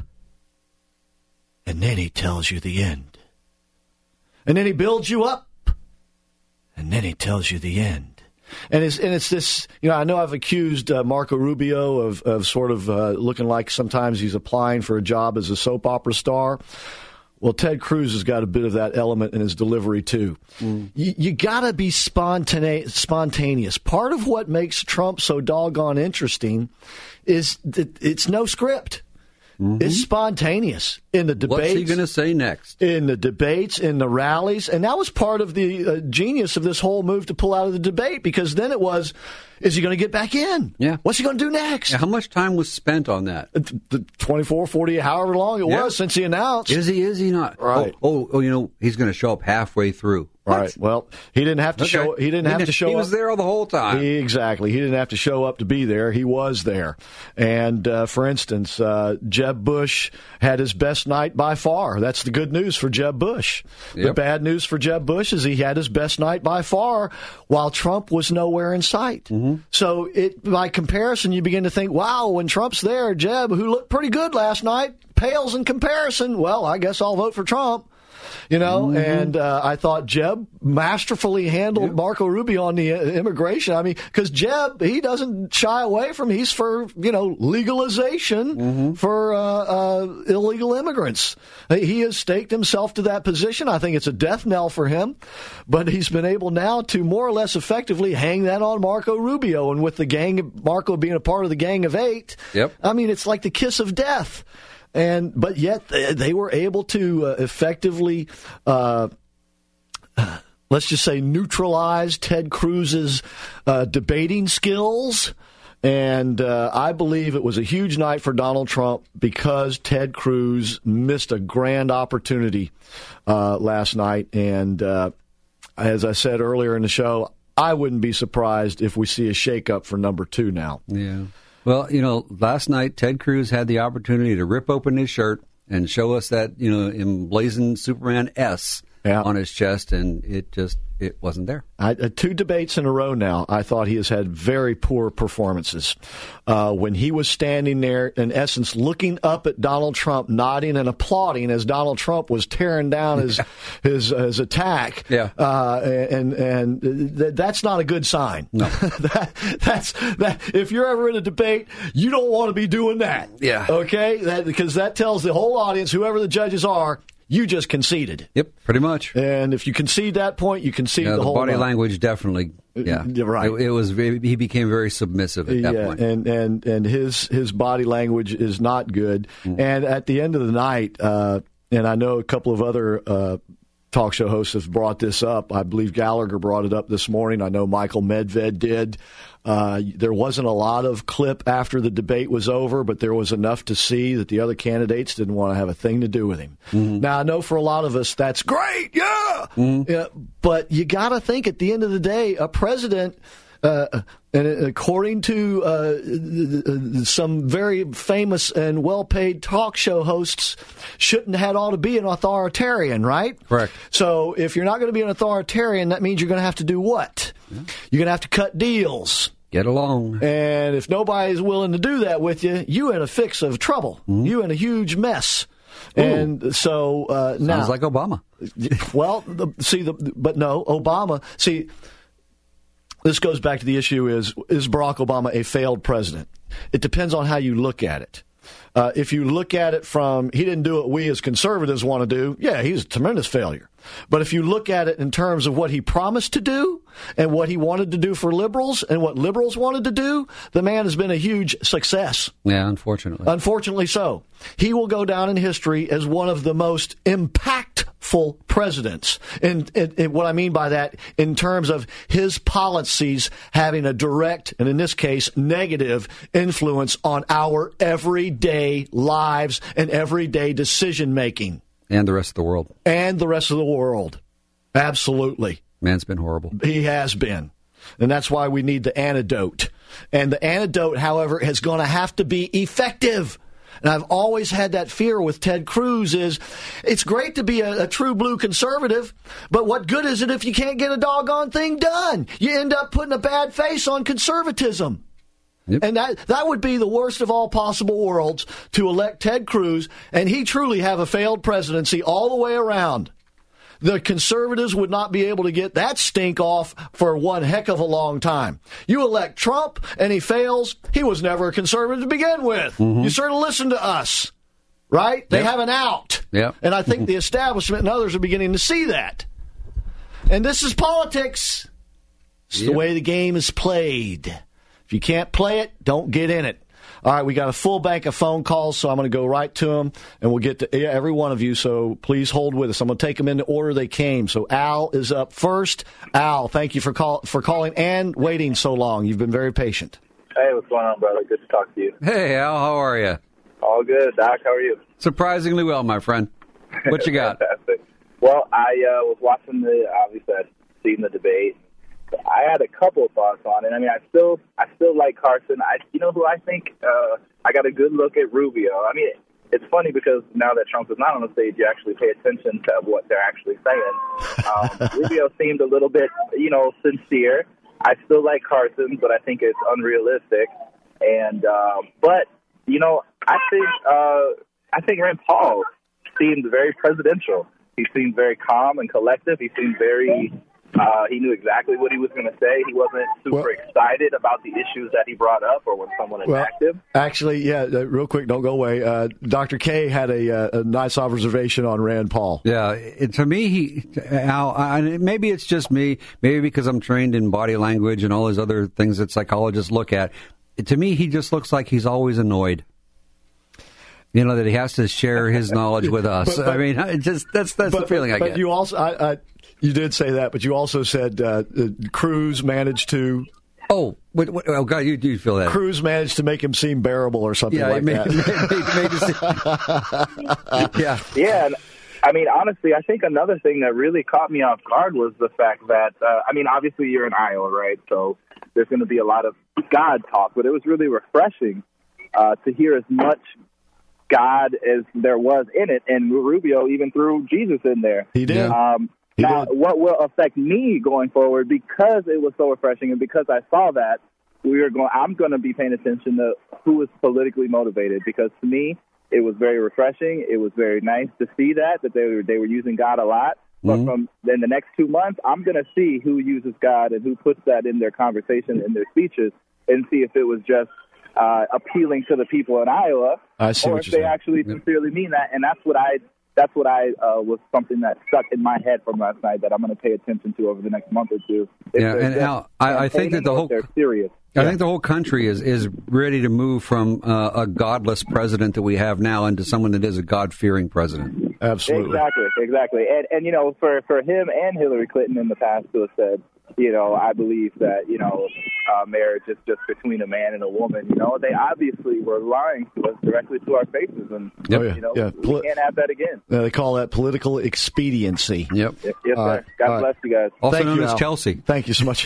and then he tells you the end. And then he builds you up, and then he tells you the end. And it's this, I know I've accused Marco Rubio of sort of looking like sometimes he's applying for a job as a soap opera star. Well, Ted Cruz has got a bit of that element in his delivery, too. You got to be spontaneous. Part of what makes Trump so doggone interesting is that it's no script. It's spontaneous in the debates. What's he going to say next? In the debates, in the rallies. And that was part of the genius of this whole move to pull out of the debate, because then it was, is he going to get back in? Yeah. What's he going to do next? Yeah, how much time was spent on that? 24, 40, however long it was since he announced. Is he not? Right. He's going to show up halfway through. Right. Well, he didn't have to show. He didn't have to show. He was there the whole time. Exactly. He didn't have to show up to be there. He was there. And for instance, Jeb Bush had his best night by far. That's the good news for Jeb Bush. Yep. The bad news for Jeb Bush is he had his best night by far, while Trump was nowhere in sight. So, by comparison, you begin to think, wow, when Trump's there, Jeb, who looked pretty good last night, pales in comparison. Well, I guess I'll vote for Trump. And I thought Jeb masterfully handled Marco Rubio on the immigration. I mean, because Jeb, he doesn't shy away from, he's for, legalization for illegal immigrants. He has staked himself to that position. I think it's a death knell for him, but he's been able now to more or less effectively hang that on Marco Rubio. And with the gang, Marco being a part of the Gang of Eight, I mean, it's like the kiss of death. But yet they were able to effectively, let's just say, neutralize Ted Cruz's debating skills. And I believe it was a huge night for Donald Trump because Ted Cruz missed a grand opportunity last night. And as I said earlier in the show, I wouldn't be surprised if we see a shakeup for number 2 now. Yeah. Well, last night Ted Cruz had the opportunity to rip open his shirt and show us that, emblazoned Superman S on his chest, and it wasn't there. 2 debates in a row now, I thought he has had very poor performances. When he was standing there, in essence, looking up at Donald Trump, nodding and applauding as Donald Trump was tearing down his attack. And that's not a good sign. No. That's if you're ever in a debate, you don't want to be doing that. Yeah. Okay? Because that tells the whole audience, whoever the judges are, you just conceded. Yep, pretty much. And if you concede that point, you concede the whole body lot. language definitely. Yeah, right. It was he became very submissive at that point. And his body language is not good. And at the end of the night, and I know a couple of other talk show hosts have brought this up. I believe Gallagher brought it up this morning. I know Michael Medved did. There wasn't a lot of clip after the debate was over, but there was enough to see that the other candidates didn't want to have a thing to do with him. Now, I know for a lot of us that's great, yeah, but you got to think at the end of the day, a president, and according to some very famous and well-paid talk show hosts, shouldn't have ought to be an authoritarian, right? Correct. So if you're not going to be an authoritarian, that means you're going to have to do what? You're going to have to cut deals. Get along. And if nobody's willing to do that with you, you in a fix of trouble. You in a huge mess. And so now, sounds like Obama. Well, but no, Obama. See, this goes back to the issue: is Barack Obama a failed president? It depends on how you look at it. If you look at it from he didn't do what we as conservatives want to do, yeah, he's a tremendous failure. But if you look at it in terms of what he promised to do and what he wanted to do for liberals and what liberals wanted to do, the man has been a huge success. Yeah, unfortunately. Unfortunately so. He will go down in history as one of the most impactful presidents. And what I mean by that, in terms of his policies having a direct, and in this case, negative influence on our everyday lives and everyday decision making. And the rest of the world. And the rest of the world. Absolutely. Man's been horrible. He has been. And that's why we need the antidote. And the antidote, however, is going to have to be effective. And I've always had that fear with Ted Cruz is it's great to be a true blue conservative, but what good is it if you can't get a doggone thing done? You end up putting a bad face on conservatism. Yep. And that would be the worst of all possible worlds, to elect Ted Cruz, and he truly have a failed presidency all the way around. The conservatives would not be able to get that stink off for one heck of a long time. You elect Trump and he fails, he was never a conservative to begin with. Mm-hmm. You sort of listen to us, right? They have an out. Yep. And I think the establishment and others are beginning to see that. And this is politics. It's the way the game is played. If you can't play it, don't get in it. All right, we got a full bank of phone calls, so I'm going to go right to them, and we'll get to every one of you, so please hold with us. I'm going to take them in the order they came. So Al is up first. Al, thank you for calling and waiting so long. You've been very patient. Hey, what's going on, brother? Good to talk to you. Hey, Al, how are you? All good, Doc. How are you? Surprisingly well, my friend. What you got? Fantastic. Well, I was watching obviously I've seen the debate. I had a couple of thoughts on it. I mean, I still like Carson. You know who I think? I got a good look at Rubio. I mean, it's funny because now that Trump is not on the stage, you actually pay attention to what they're actually saying. Rubio seemed a little bit, sincere. I still like Carson, but I think it's unrealistic. And but I think Rand Paul seemed very presidential. He seemed very calm and collective. He seemed very. He knew exactly what he was going to say. He wasn't super excited about the issues that he brought up or when someone attacked him. Actually, real quick, don't go away. Dr. K had a nice observation on Rand Paul. Yeah, to me, maybe it's just me, maybe because I'm trained in body language and all those other things that psychologists look at. To me, he just looks like he's always annoyed. That he has to share his knowledge with us. But, I mean, that's the feeling I get. But you also, you did say that, but you also said Cruz managed to. Oh God, you do feel that. Cruz managed to make him seem bearable or something like that. Yeah. I mean, honestly, I think another thing that really caught me off guard was the fact that, obviously you're in Iowa, right? So there's going to be a lot of God talk, but it was really refreshing to hear as much God as there was in it, and Rubio even threw Jesus in there. He did. What will affect me going forward, because it was so refreshing and because I saw that, I'm going to be paying attention to who is politically motivated, because to me, it was very refreshing. It was very nice to see that they were using God a lot. But in the next 2 months, I'm going to see who uses God and who puts that in their conversation, in their speeches, and see if it was just appealing to the people in Iowa, or if they actually sincerely mean that. And that's what I was something that stuck in my head from last night that I'm going to pay attention to over the next month or two. And Al, I think that they're serious. I think the whole country is ready to move from a godless president that we have now into someone that is a God-fearing president. Absolutely. Exactly. And for him and Hillary Clinton in the past to have said, I believe that, marriage is just between a man and a woman. They obviously were lying to us directly to our faces. And, we can't have that again. They call that political expediency. Yep. Yes, sir. God bless you guys. Also known as Chelsea. Thank you so much.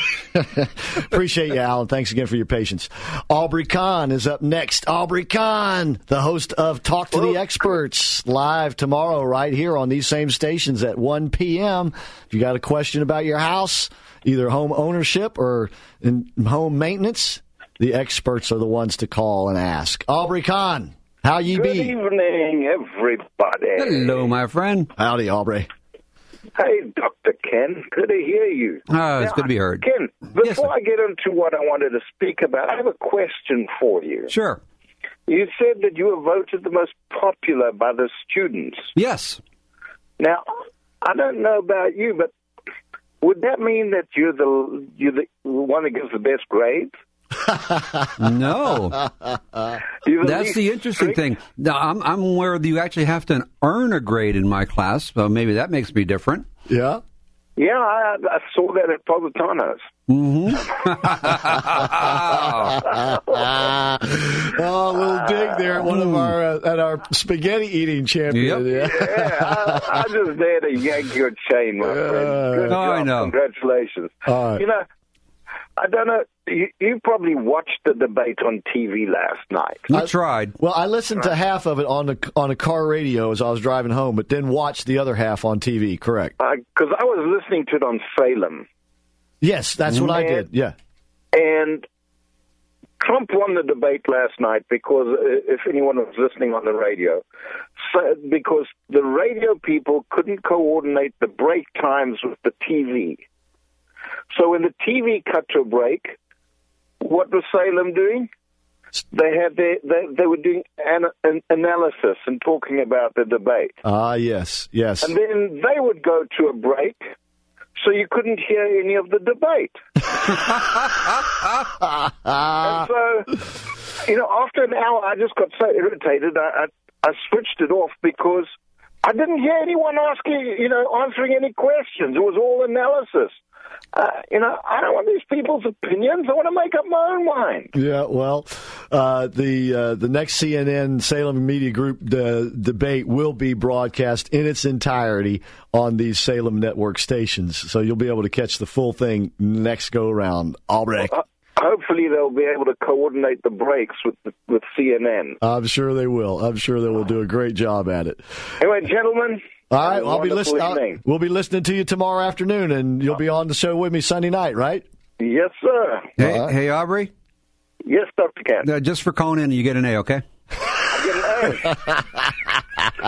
Appreciate you, Al, and thanks again for your patience. Aubrey Kahn is up next. Aubrey Kahn, the host of Talk to the Experts, live tomorrow right here on these same stations at 1 p.m. If you got a question about your house, either home ownership or in home maintenance, the experts are the ones to call and ask. Aubrey Kahn, how you be? Good evening, everybody. Hello, my friend. Howdy, Aubrey. Hey, Dr. Ken. Good to hear you. It's good to be heard. Ken, before I get into what I wanted to speak about, I have a question for you. Sure. You said that you were voted the most popular by the students. Yes. Now, I don't know about you, but would that mean that you're the one that gives the best grades? No. That's the interesting thing. Now, I'm aware that you actually have to earn a grade in my class, so maybe that makes me different. Yeah? Yeah, I saw that at Positanos. Mm-hmm. A little dig there at one of our spaghetti eating champions. Yep. Yeah, I just there to yank your chain, my friend. Good job. I know. Congratulations. All right. I don't know. You probably watched the debate on TV last night. I tried. Well, I listened to half of it on a car radio as I was driving home, but then watched the other half on TV. Correct? Because I was listening to it on Salem. Yes, that's what I did. Yeah. And Trump won the debate last night because, if anyone was listening on the radio, because the radio people couldn't coordinate the break times with the TV. So when the TV cut to a break, what was Salem doing? They were doing an analysis and talking about the debate. Yes. And then they would go to a break, so you couldn't hear any of the debate. And so, after an hour, I just got so irritated, I switched it off because I didn't hear anyone answering any questions. It was all analysis. I don't want these people's opinions. I want to make up my own mind. Yeah, well, the next CNN Salem Media Group debate will be broadcast in its entirety on these Salem network stations, so you'll be able to catch the full thing next go around. Albrecht. Hopefully they'll be able to coordinate the breaks with CNN. I'm sure they will. I'm sure they will do a great job at it. Anyway, gentlemen. All right, I'll be listening. We'll be listening to you tomorrow afternoon, and you'll be on the show with me Sunday night, right? Yes, sir. Hey, Aubrey? Yes, Dr. Ken. Just for calling in, you get an A, okay? I get an A.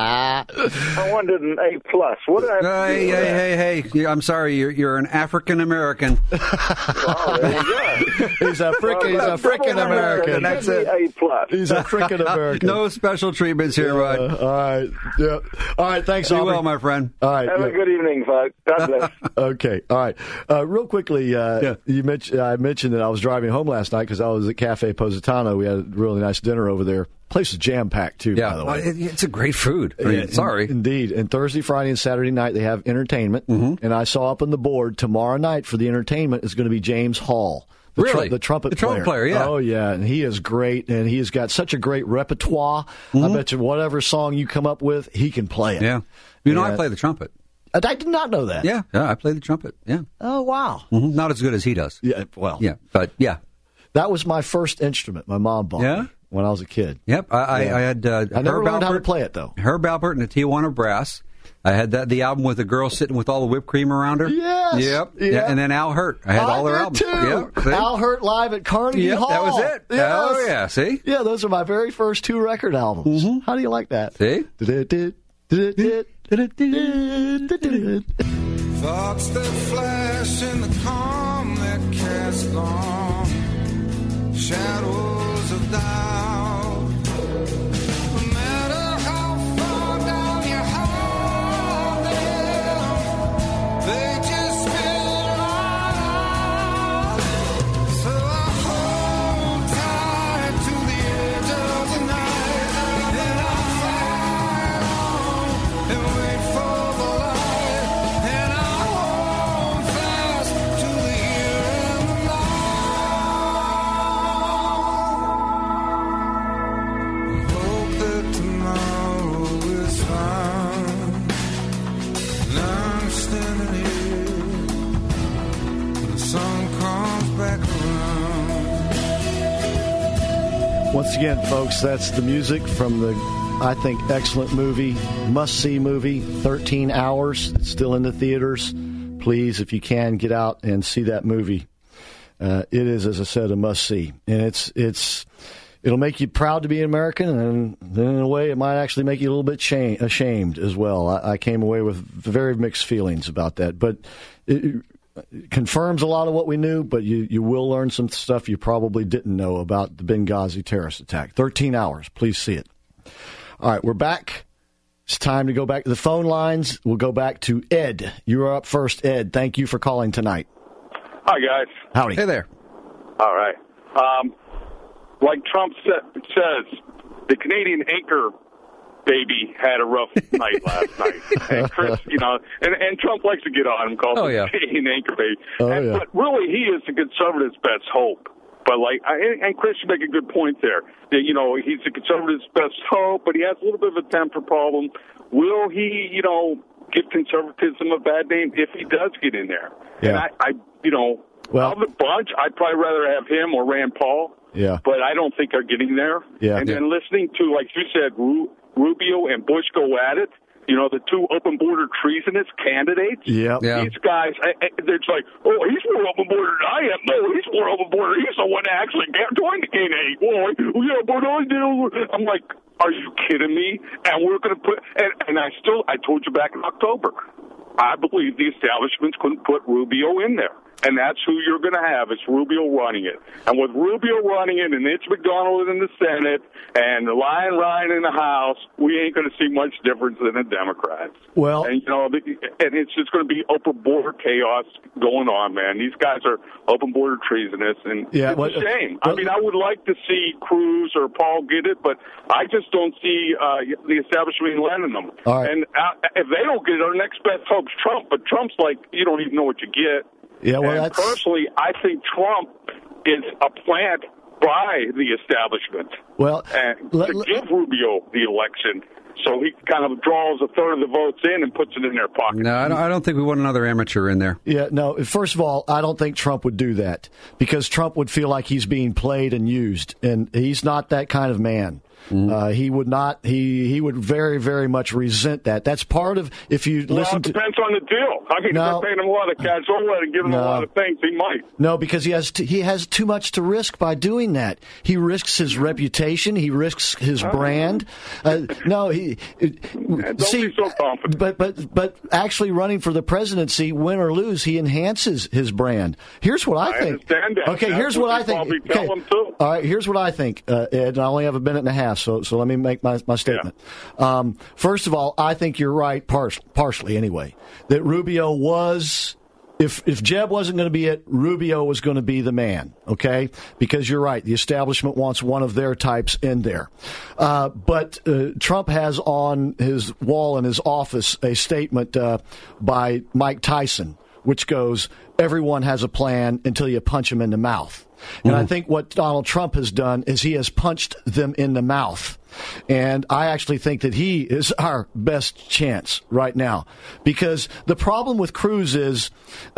I wanted an A+. What did I have to do? Hey. I'm sorry, you're an African American. Oh, there you go. He's African American. That's it. A+. He's African American. No special treatments here, Rod. All right. Yeah. All right. Thanks, Aubrey. Be well, my friend. All right. Have a good evening, folks. God bless. Okay. All right. Real quickly, I mentioned that I was driving home last night because I was at Cafe Positano. We had a really nice dinner over there. Place is jam-packed, too, by the way. It's a great food. Sorry. Indeed. And Thursday, Friday, and Saturday night, they have entertainment. Mm-hmm. And I saw up on the board, tomorrow night for the entertainment is going to be James Hall. The trumpet player, yeah. Oh, yeah. And he is great. And he has got such a great repertoire. Mm-hmm. I bet you whatever song you come up with, he can play it. Yeah. I play the trumpet. I did not know that. Yeah, I play the trumpet. Yeah. Oh, wow. Mm-hmm. Not as good as he does. Yeah, well. Yeah, but yeah. That was my first instrument my mom bought me when I was a kid. Yep. I had I never learned how to play it, though. Herb Alpert and the Tijuana Brass. I had the album with the girl sitting with all the whipped cream around her. Yes. Yep. Yeah. And then Al Hurt. I had all their albums. Too. Yep. Al Hurt live at Carnegie Hall. That was it. Yes. Oh, yeah. See? Yeah, those are my very first 2 record albums. Mm-hmm. How do you like that? See? Thoughts that flash in the calm that cast long shadows of doubt. No matter how far down you hold them, they just spin around. So I hold tight to the edge of the night, and I fly on and wait for the light, and I hold fast to the here and the now. Hope that tomorrow is fine, and I'm standing here when the sun comes back around. Once again, folks, that's the music from the, I think, excellent movie, must-see movie, 13 Hours. It's still in the theaters. Please, if you can, get out and see that movie. It is, as I said, a must-see. And it'll make you proud to be an American, and then in a way it might actually make you a little bit ashamed as well. I came away with very mixed feelings about that. But it confirms a lot of what we knew, but you will learn some stuff you probably didn't know about the Benghazi terrorist attack. 13 Hours. Please see it. All right, we're back. It's time to go back to the phone lines. We'll go back to Ed. You are up first, Ed. Thank you for calling tonight. Hi, guys. Howdy. Hey there. All right. Like Trump says, the Canadian anchor baby had a rough night last night. And Chris, and Trump likes to get on him, calls him Canadian anchor baby. But really, he is the conservatives' best hope. But and Chris, you make a good point there. That, he's the conservatives' best hope, but he has a little bit of a temper problem. Will he, give conservatism a bad name if he does get in there? Yeah. And Well, of the bunch, I'd probably rather have him or Rand Paul. Yeah. But I don't think they're getting there. Yeah. And then listening to, like you said, Rubio and Bush go at it. You know, the two open border treasonous candidates. Yep. Yeah. These guys, they're just like, oh, he's more open border than I am. No, he's more open border. He's the one that actually joined the K8. Well, yeah, but I do. I'm like, are you kidding me? And we're going to put, and I told you back in October, I believe the establishments couldn't put Rubio in there. And that's who you're going to have. It's Rubio running it. And with Rubio running it and Mitch McDonald in the Senate and Lion Ryan in the House, we ain't going to see much difference than the Democrats. Well, and, you know, and it's just going to be open border chaos going on, man. These guys are open border treasonous, and it's a shame. I mean, I would like to see Cruz or Paul get it, but I just don't see the establishment letting them. All right. And if they don't get it, our next best hope's Trump. But Trump's like, you don't even know what you get. Yeah, well, and personally, I think Trump is a plant by the establishment. Well, to give Rubio the election, so he kind of draws a third of the votes in and puts it in their pocket. No, I don't think we want another amateur in there. Yeah, no. First of all, I don't think Trump would do that because Trump would feel like he's being played and used, and he's not that kind of man. He would not. He would very, very much resent that. That's part of if you listen to. It depends on the deal. I mean, if they're paying him a lot of cash and giving him a lot of things, he might. No, because he has too much to risk by doing that. He risks his reputation. He risks his brand. No, he. Don't be so confident. But actually running for the presidency, win or lose, he enhances his brand. Here's what I think. Understand that. Okay, here's what I think. Okay. All right, here's what I think, Ed. And I only have a minute and a half. So let me make my statement. Yeah. First of all, I think you're right, partially anyway, that Rubio was, if Jeb wasn't going to be it, Rubio was going to be the man, okay? Because you're right, the establishment wants one of their types in there. But Trump has on his wall in his office a statement by Mike Tyson, which goes, everyone has a plan until you punch him in the mouth. And I think what Donald Trump has done is he has punched them in the mouth. And I actually think that he is our best chance right now. Because the problem with Cruz is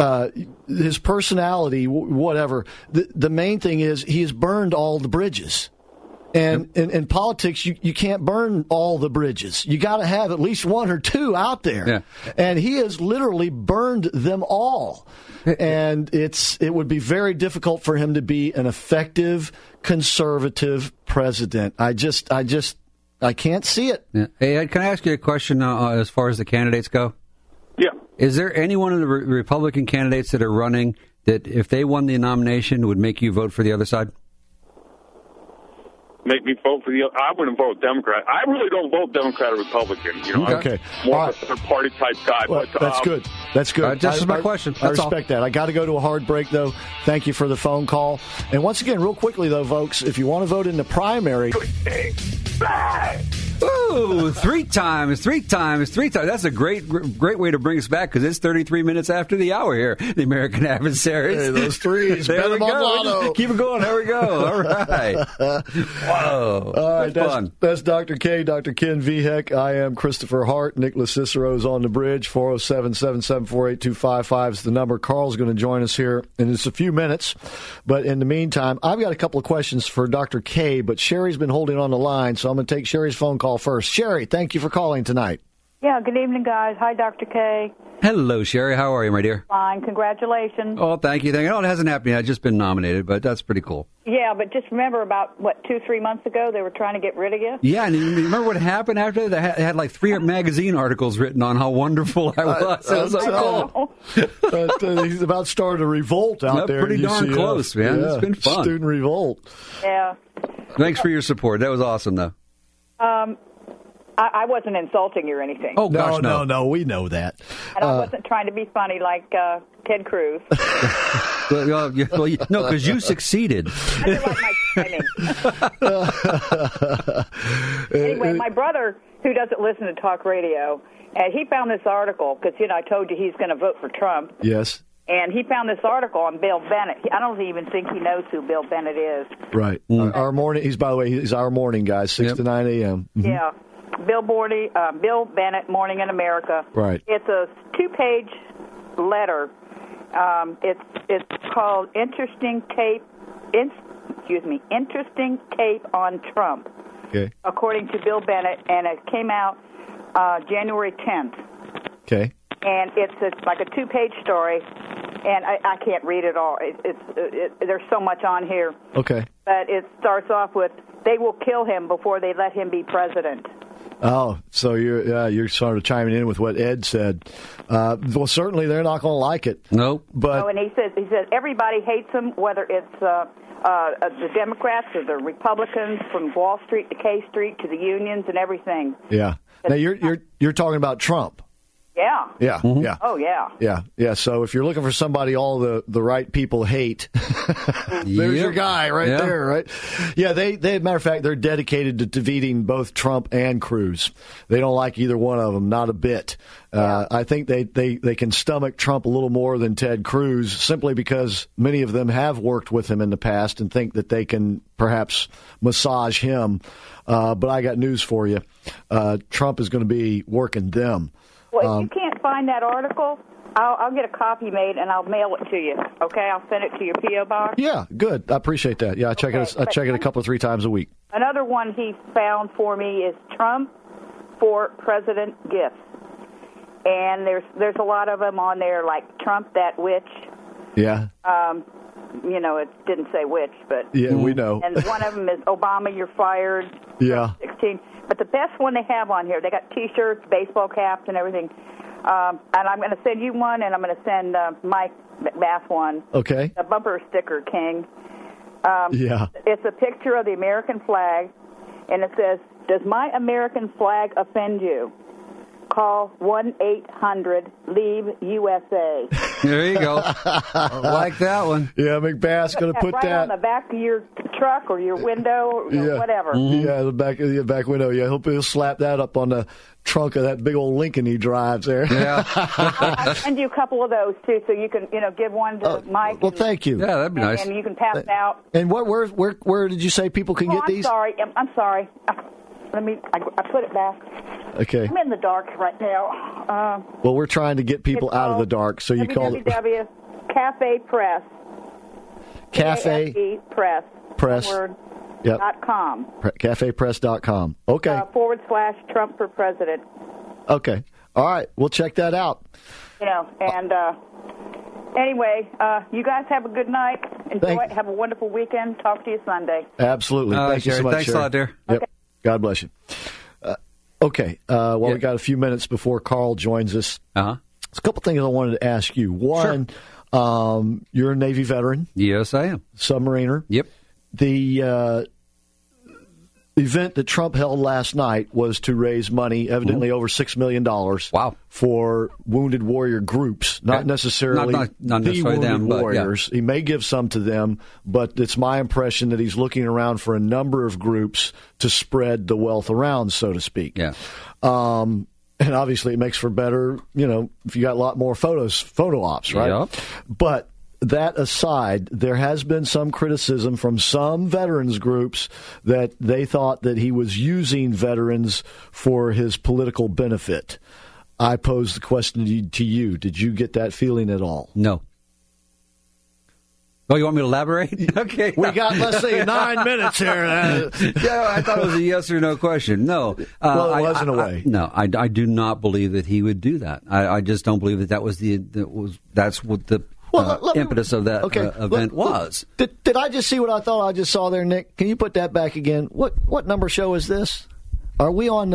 his personality, whatever. The main thing is he has burned all the bridges. And in politics, you can't burn all the bridges. You got to have at least one or two out there. Yeah. And he has literally burned them all. And it would be very difficult for him to be an effective conservative president. I can't see it. Yeah. Hey, Ed, can I ask you a question as far as the candidates go? Yeah. Is there any one of the Republican candidates that are running that if they won the nomination would make you vote for the other side? Make me vote for I wouldn't vote Democrat. I really don't vote Democrat or Republican. You know, okay. I'm more of a third-party type guy. Well, but that's good. That's good. Just my question. I respect that. I got to go to a hard break, though. Thank you for the phone call. And once again, real quickly, though, folks, if you want to vote in the primary. Ooh, three times. That's a great way to bring us back because it's 33 minutes after the hour here. The American Adversaries. Hey, those threes. There we go. Keep it going. There we go. All right. Whoa. All right. Fun. That's Dr. K, Dr. Ken Vihek. I am Christopher Hart. Nicholas Cicero's on the bridge. 407-774-8255 is the number. Carl's going to join us here in just a few minutes. But in the meantime, I've got a couple of questions for Dr. K, but Sherry's been holding on the line, so I'm going to take Sherry's phone call first. Sherry, thank you for calling tonight. Yeah, good evening, guys. Hi, Dr. K. Hello, Sherry. How are you, my dear? Fine. Congratulations. Oh, thank you. Oh, it hasn't happened yet. I've just been nominated, but that's pretty cool. Yeah, but just remember about, 2-3 months ago, they were trying to get rid of you? Yeah, and you remember what happened after that? They had like 3 magazine articles written on how wonderful I was. It was so cool. He's about to start a revolt out there. Pretty darn close, man. Yeah, it's been fun. Student revolt. Yeah. Thanks for your support. That was awesome, though. I wasn't insulting you or anything. Oh, gosh, no. We know that. And I wasn't trying to be funny like Ted Cruz. No, because you succeeded. I didn't like my timing. Anyway, my brother, who doesn't listen to talk radio, he found this article, because, I told you he's going to vote for Trump. Yes. And he found this article on Bill Bennett. I don't even think he knows who Bill Bennett is. Right. Our morning, he's our morning guy, 6 to 9 a.m. Mm-hmm. Yeah. Bill Bennett, Morning in America. Right. It's a 2-page letter It's called Interesting Tape on Trump, okay, according to Bill Bennett, and it came out January 10th. Okay. And it's like a 2-page story, and I can't read it all. There's so much on here. Okay. But it starts off with, they will kill him before they let him be president. Oh, so you're sort of chiming in with what Ed said. Well, certainly they're not going to like it. Nope. But and he says everybody hates him, whether it's the Democrats or the Republicans, from Wall Street to K Street to the unions and everything. Yeah. Now you're talking about Trump. Yeah. Yeah. Mm-hmm. Yeah. Oh, yeah. Yeah. Yeah. So if you're looking for somebody all the right people hate, there's your guy right there, right? Yeah. They matter of fact, they're dedicated to defeating both Trump and Cruz. They don't like either one of them, not a bit. I think they can stomach Trump a little more than Ted Cruz, simply because many of them have worked with him in the past and think that they can perhaps massage him. But I got news for you. Trump is going to be working them. Well, if you can't find that article, I'll get a copy made and I'll mail it to you. Okay, I'll send it to your P.O. box. Yeah, good. I appreciate that. Yeah, I check it a couple of 3 times a week. Another one he found for me is Trump for President gifts, and there's a lot of them on there, like Trump that witch. Yeah. It didn't say which, but yeah, we know. And one of them is Obama, you're fired. Yeah. 16. But the best one they have on here, they got T-shirts, baseball caps, and everything. And I'm going to send you one, and I'm going to send Mike McBath one. Okay. A bumper sticker, King. Yeah. It's a picture of the American flag, and it says, "Does my American flag offend you? Call 1-800-LEAVE-USA." There you go. I like that one. Yeah, McBath's going to put right that on the back of your truck or your window or whatever. Mm-hmm. Yeah, the back window. Yeah, he'll slap that up on the trunk of that big old Lincoln he drives there. Yeah. I'll send you a couple of those too, so you can give one to Mike. Well, thank you. Yeah, that'd be nice. And you can pass it out. And where did you say people can get these? I'm sorry. I put it back. Okay. I'm in the dark right now. Well, we're trying to get people out of the dark, so you call it Cafe Press. Cafe Press. Yep. .com. CafePress.com. Okay. / Trump for president. Okay. All right. We'll check that out. And anyway, you guys have a good night. Enjoy. Have a wonderful weekend. Talk to you Sunday. Absolutely. Thank you so much. Thanks a lot, dear. Yep. Okay. God bless you. Okay. We got a few minutes before Carl joins us. Uh-huh. There's a couple things I wanted to ask you. One, you're a Navy veteran. Yes, I am. Submariner. Yep. The event that Trump held last night was to raise money, evidently over $6 million. Wow. For wounded warrior groups, not necessarily not necessarily wounded them, warriors. But, yeah. He may give some to them, but it's my impression that he's looking around for a number of groups to spread the wealth around, so to speak. Yeah. And obviously it makes for better, if you got a lot more photo ops, right? Yep. But that aside, there has been some criticism from some veterans groups that they thought that he was using veterans for his political benefit. I posed the question to you. Did you get that feeling at all? No. Oh, you want me to elaborate? Okay. We got, let's say, 9 minutes here. Yeah, I thought it was a yes or no question. No. Well, it was in a way. I do not believe that he would do that. I just don't believe that's what the impetus of that event was. Did I just see what I thought I just saw there, Nick? Can you put that back again? What number show is this? Are we on the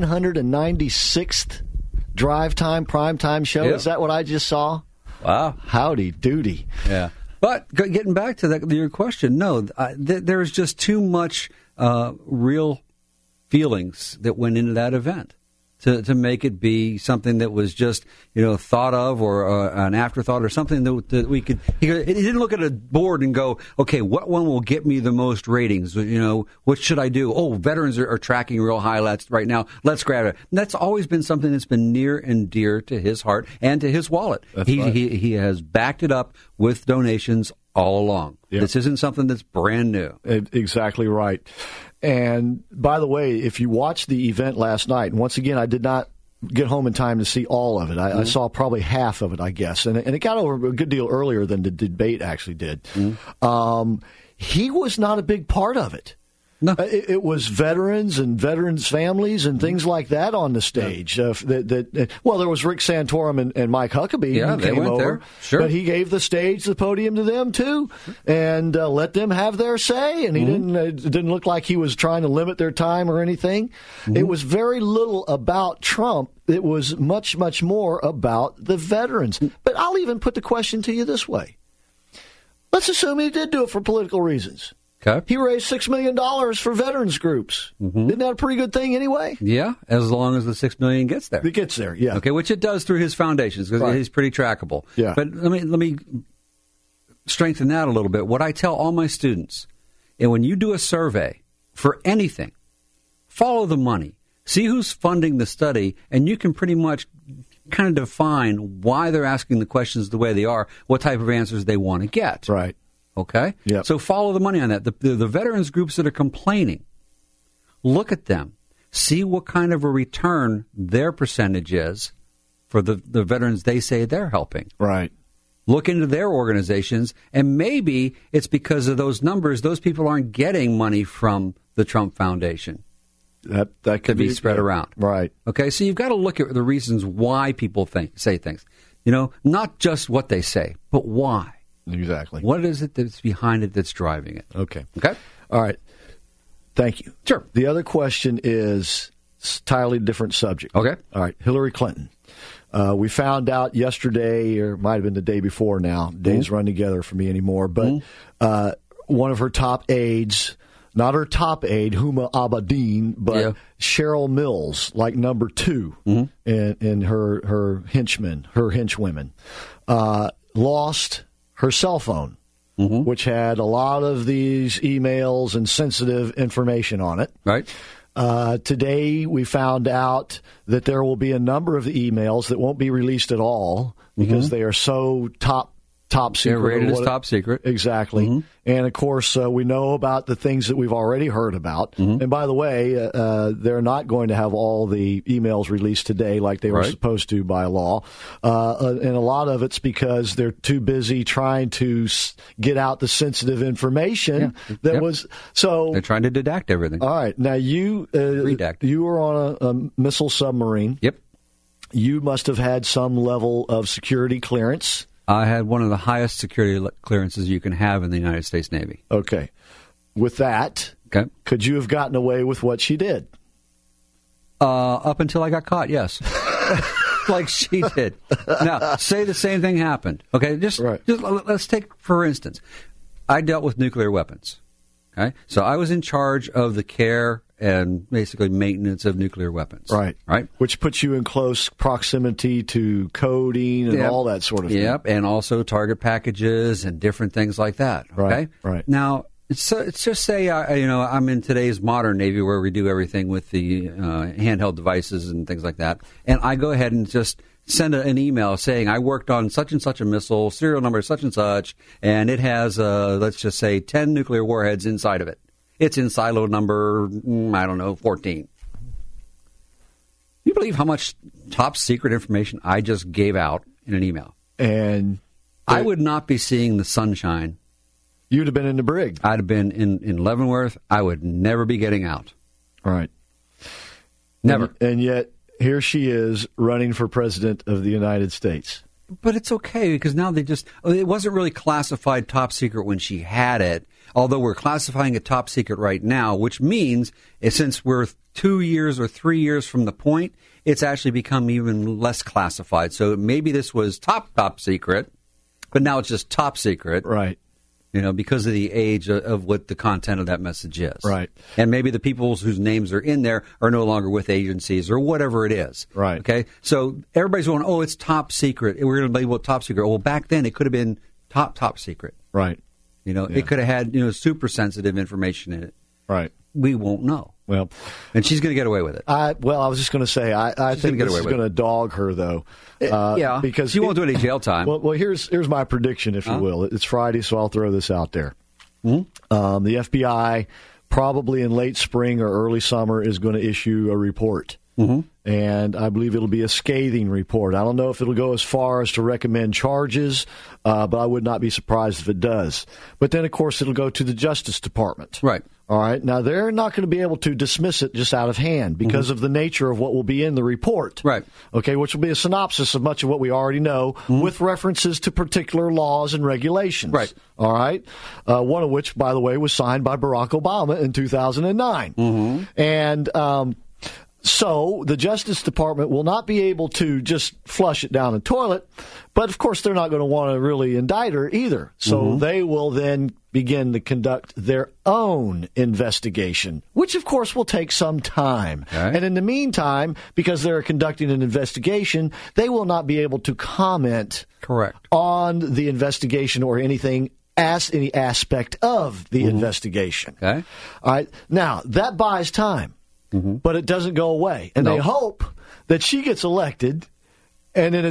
996th drive time, prime time show? Yeah. Is that what I just saw? Wow. Howdy doody. Yeah. But getting back to your question, no, there's just too much real feelings that went into that event to make it be something that was just thought of or an afterthought or something that we could. He didn't look at a board and go, okay, what one will get me the most ratings? What should I do? Oh, veterans are tracking real high right now. Let's grab it. And that's always been something that's been near and dear to his heart and to his wallet. He has backed it up with donations all along. Yep. This isn't something that's brand new. Exactly right. And by the way, if you watched the event last night, and once again, I did not get home in time to see all of it. I saw probably half of it, I guess, and it got over a good deal earlier than the debate actually did. He was not a big part of it. No. It was veterans and veterans' families and things like that on the stage. Well, there was Rick Santorum and Mike Huckabee who came over. There. Sure. But he gave the stage, the podium to them, too, and let them have their say. And he didn't look like he was trying to limit their time or anything. It was very little about Trump. It was much, much more about the veterans. But I'll even put the question to you this way. Let's assume he did do it for political reasons. Okay. He raised $6 million for veterans groups. Isn't that a pretty good thing anyway? Yeah, as long as the $6 million gets there. It gets there, yeah. Okay, which it does through his foundations because he's pretty trackable. Yeah. But let me strengthen that a little bit. What I tell all my students, and when you do a survey for anything, follow the money. See who's funding the study, and you can pretty much kind of define why they're asking the questions the way they are, what type of answers they want to get. Right. Okay? Yep. So follow the money on that. The veterans groups that are complaining, look at them. See what kind of a return their percentage is for the veterans they say they're helping. Right. Look into their organizations, and maybe it's because of those numbers, those people aren't getting money from the Trump Foundation. That could be spread around. Right. Okay, so you've got to look at the reasons why people say things. Not just what they say, but why. Exactly. What is it that's behind it that's driving it? Okay. Okay? All right. Thank you. Sure. The other question is a entirely different subject. Okay. All right. Hillary Clinton. We found out yesterday, or it might have been the day before now. Days run together for me anymore. But one of her top aides, not her top aide, Huma Abedin, but Cheryl Mills, like number 2 in her henchwomen, lost her cell phone, which had a lot of these emails and sensitive information on it. Right. Today, we found out that there will be a number of the emails that won't be released at all because they are so top secret. They're rated as top secret. Exactly. And, of course, we know about the things that we've already heard about. And, by the way, they're not going to have all the emails released today like they were supposed to by law. And a lot of it's because they're too busy trying to get out the sensitive information that was so. They're trying to redact everything. All right. Now, you were on a missile submarine. Yep. You must have had some level of security clearance. I had one of the highest security clearances you can have in the United States Navy. Okay. With that, could you have gotten away with what she did? Up until I got caught, yes. Like she did. Now, say the same thing happened. Okay, just let's take, for instance, I dealt with nuclear weapons. Okay, so I was in charge of the care and basically maintenance of nuclear weapons. Right. Right. Which puts you in close proximity to coding and all that sort of thing. Yep, and also target packages and different things like that. Okay. Right. Now, it's just say I'm in today's modern Navy where we do everything with the handheld devices and things like that, and I go ahead and just send an email saying I worked on such and such a missile, serial number such and such, and it has let's just say 10 nuclear warheads inside of it. It's in silo number 14. You believe how much top secret information I just gave out in an email? And I would not be seeing the sunshine. You'd have been in the brig. I'd have been in Leavenworth. I would never be getting out. Right. Never. And yet, here she is running for president of the United States. But it's okay because now it wasn't really classified top secret when she had it, although we're classifying it top secret right now, which means since we're 2 years or 3 years from the point, it's actually become even less classified. So maybe this was top secret, but now it's just top secret. Right. Because of the age of what the content of that message is. Right. And maybe the people whose names are in there are no longer with agencies or whatever it is. Right. Okay. So everybody's going, oh, it's top secret. We're going to label it top secret. Well, back then it could have been top secret. Right. It could have had, super sensitive information in it. Right. We won't know. Well, and she's going to get away with it. I was just going to say, I think this is going to dog her, though. Because she won't do any jail time. Well, here's my prediction, if you will. It's Friday, so I'll throw this out there. The FBI, probably in late spring or early summer, is going to issue a report And I believe it'll be a scathing report. I don't know if it'll go as far as to recommend charges, but I would not be surprised if it does. But then, of course, it'll go to the Justice Department. Right. All right. Now, they're not going to be able to dismiss it just out of hand because of the nature of what will be in the report. Right. Okay, which will be a synopsis of much of what we already know with references to particular laws and regulations. Right. All right. One of which, by the way, was signed by Barack Obama in 2009. And so the Justice Department will not be able to just flush it down the toilet, but of course they're not going to want to really indict her either. So they will then begin to conduct their own investigation, which of course will take some time. And in the meantime, because they're conducting an investigation, they will not be able to comment on the investigation or anything as any aspect of the investigation. All right. Now, that buys time. But it doesn't go away, and they hope that she gets elected, and then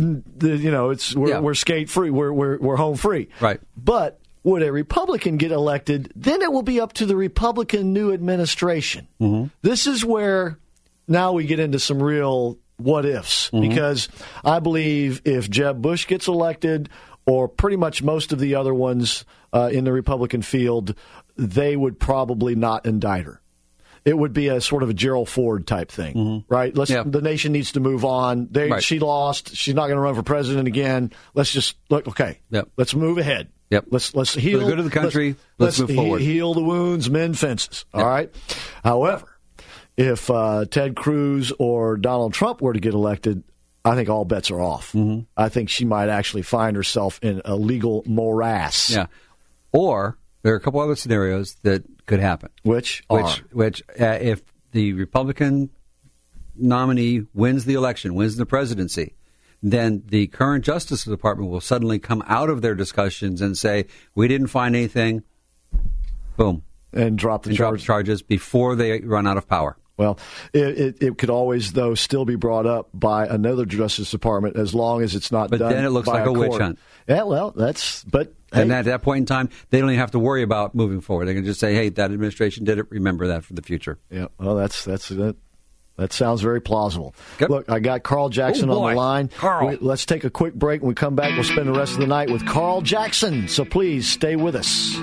we're skate free, we're home free. Right. But would a Republican get elected? Then it will be up to the Republican new administration. This is where now we get into some real what ifs, because I believe if Jeb Bush gets elected, or pretty much most of the other ones in the Republican field, they would probably not indict her. It would be a sort of a Gerald Ford type thing, right? The nation needs to move on. She lost. She's not going to run for president again. Let's just look. Okay, let's move ahead. Let's heal. For the good of the country, let's move forward. Heal the wounds, mend fences. All right. However, if Ted Cruz or Donald Trump were to get elected, I think all bets are off. I think she might actually find herself in a legal morass. Yeah. Or there are a couple other scenarios that could happen. Which if the Republican nominee wins the election, wins the presidency, then the current Justice Department will suddenly come out of their discussions and say, we didn't find anything, boom. And drop the charges before they run out of power. Well, it could always, though, still be brought up by another Justice Department as long as it's not done by a court. But then it looks like a witch hunt. Yeah, well, but... And at that point in time, they don't even have to worry about moving forward. They can just say, hey, that administration did it. Remember that for the future. Yeah, well, that sounds very plausible. Good. Look, I got Carl Jackson on the line. Carl. Let's take a quick break. When we come back, we'll spend the rest of the night with Carl Jackson. So please stay with us.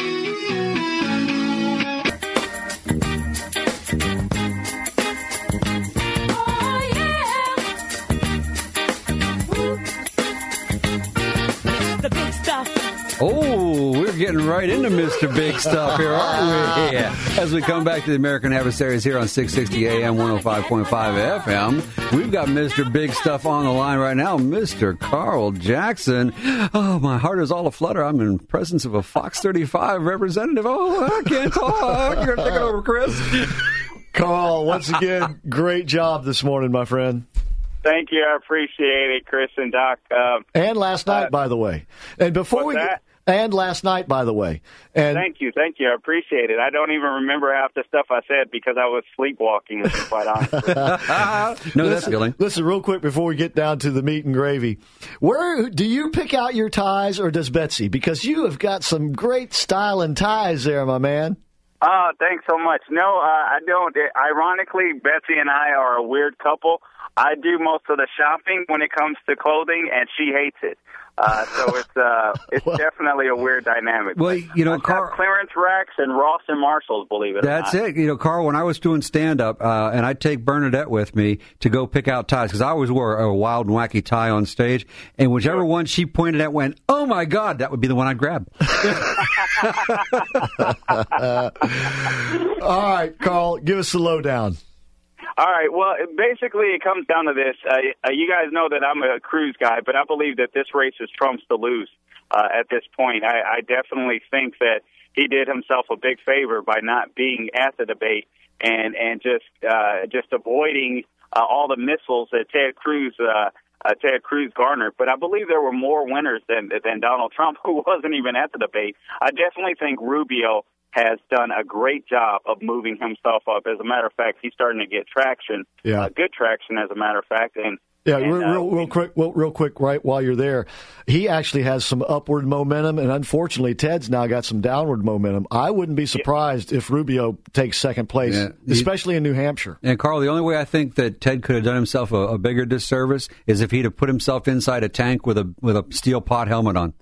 Oh, we're getting right into Mr. Big Stuff here, aren't we? Yeah. As we come back to the American Adversaries here on 660 AM, 105.5 FM, we've got Mr. Big Stuff on the line right now, Mr. Carl Jackson. Oh, my heart is all aflutter. I'm in presence of a Fox 35 representative. Oh, I can't talk. You're going to take it over, Chris. Carl, once again, great job this morning, my friend. Thank you. I appreciate it, Chris and Doc. And last night, by the way. And before we get... And last night, by the way. And Thank you. I appreciate it. I don't even remember half the stuff I said because I was sleepwalking, to be quite honest. No, that's feeling. Listen, real quick before we get down to the meat and gravy. Where do you pick out your ties, or does Betsy? Because you have got some great style and ties there, my man. Thanks so much. No, I don't. Ironically, Betsy and I are a weird couple. I do most of the shopping when it comes to clothing, and she hates it. So it's definitely a weird dynamic. Well, you know, Carl, clearance racks and Ross and Marshalls, believe it or not. That's it. You know, Carl, when I was doing stand-up, and I'd take Bernadette with me to go pick out ties, because I always wore a wild and wacky tie on stage, and whichever one she pointed at went, oh, my God, that would be the one I'd grab. All right, Carl, give us the lowdown. All right. Well, basically, it comes down to this. You guys know that I'm a Cruz guy, but I believe that this race is Trump's to lose at this point. I definitely think that he did himself a big favor by not being at the debate and just avoiding all the missiles that Ted Cruz garnered. But I believe there were more winners than Donald Trump, who wasn't even at the debate. I definitely think Rubio has done a great job of moving himself up. As a matter of fact, he's starting to get traction, good traction, as a matter of fact. And Yeah, real quick, right while you're there, he actually has some upward momentum, and unfortunately, Ted's now got some downward momentum. I wouldn't be surprised if Rubio takes second place, especially in New Hampshire. And Carl, the only way I think that Ted could have done himself a bigger disservice is if he'd have put himself inside a tank with a steel pot helmet on.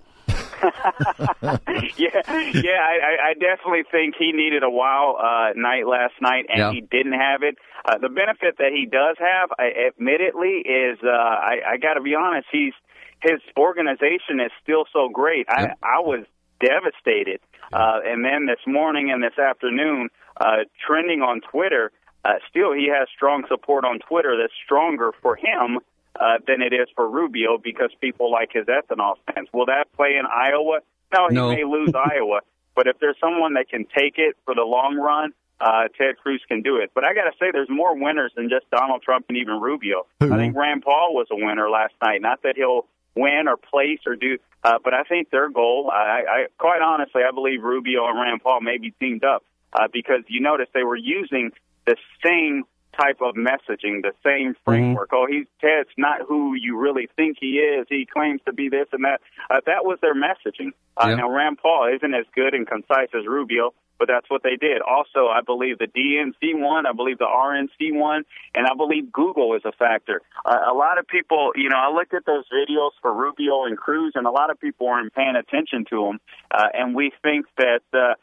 I definitely think he needed a wow night last night, and he didn't have it. The benefit that he does have, admittedly, is I got to be honest. His organization is still so great. I was devastated, and then this morning and this afternoon, trending on Twitter. Still, he has strong support on Twitter that's stronger for him than it is for Rubio because people like his ethanol stance. Will that play in Iowa? No, he may lose Iowa. But if there's someone that can take it for the long run, Ted Cruz can do it. But I got to say, there's more winners than just Donald Trump and even Rubio. I think Rand Paul was a winner last night. Not that he'll win or place or do, but I think their goal, I quite honestly, I believe Rubio and Rand Paul may be teamed up because you notice they were using the same type of messaging, the same framework. Ted's not who you really think he is. He claims to be this and that. That was their messaging. Now, Rand Paul isn't as good and concise as Rubio, but that's what they did. Also, I believe the DNC won, I believe the RNC won, and I believe Google is a factor. A lot of people, I looked at those videos for Rubio and Cruz, and a lot of people weren't paying attention to them, and we think that,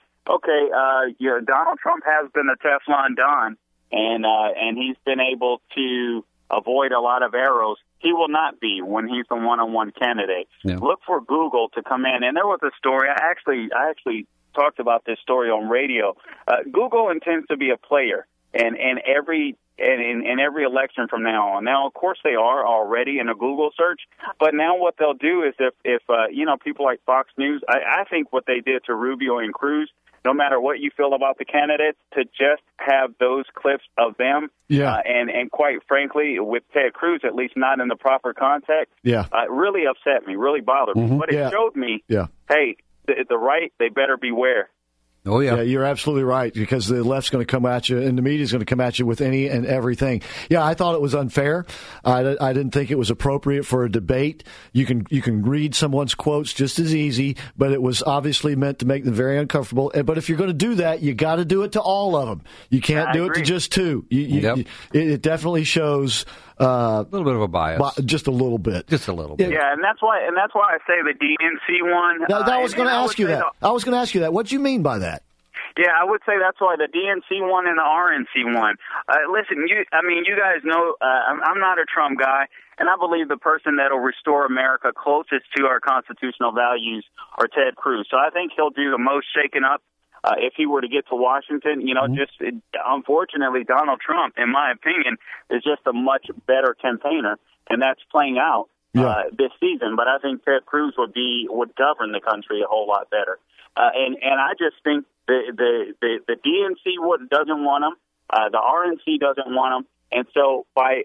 Donald Trump has been a Teflon Don, and he's been able to avoid a lot of arrows. He will not be when he's a one-on-one candidate. Yeah. Look for Google to come in. And there was a story. I actually talked about this story on radio. Google intends to be a player in every election from now on. Now, of course, they are already in a Google search, but now what they'll do is if people like Fox News, I think what they did to Rubio and Cruz, no matter what you feel about the candidates, to just have those clips of them. Yeah. And quite frankly, with Ted Cruz, at least not in the proper context, really upset me, really bothered me. But it showed me, hey, the right, they better beware. Oh, yeah. You're absolutely right, because the left's going to come at you, and the media's going to come at you with any and everything. Yeah, I thought it was unfair. I didn't think it was appropriate for a debate. You can read someone's quotes just as easy, but it was obviously meant to make them very uncomfortable. But if you're going to do that, you got to do it to all of them. You can't do it to just two. It definitely shows a little bit of a bias, just a little bit, Yeah, and that's why I say the DNC one. I was going to ask you that. I was going to ask you that. What do you mean by that? Yeah, I would say that's why the DNC one and the RNC one. Listen, you guys know I'm not a Trump guy, and I believe the person that will restore America closest to our constitutional values are Ted Cruz. So I think he'll do the most shaking up if he were to get to Washington. Unfortunately, Donald Trump, in my opinion, is just a much better campaigner, and that's playing out this season. But I think Ted Cruz would govern the country a whole lot better. And I just think the DNC doesn't want him, the RNC doesn't want him, and so by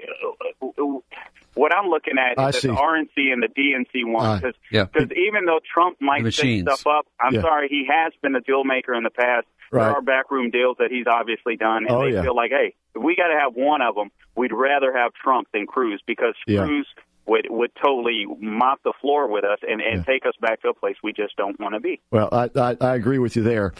what I'm looking at is the RNC and the DNC one, because even though Trump might set stuff up, I'm sorry, he has been a deal maker in the past. There are backroom deals that he's obviously done, and they feel like, hey, if we got to have one of them, we'd rather have Trump than Cruz, because Cruz would totally mop the floor with us and take us back to a place we just don't want to be. Well, I agree with you there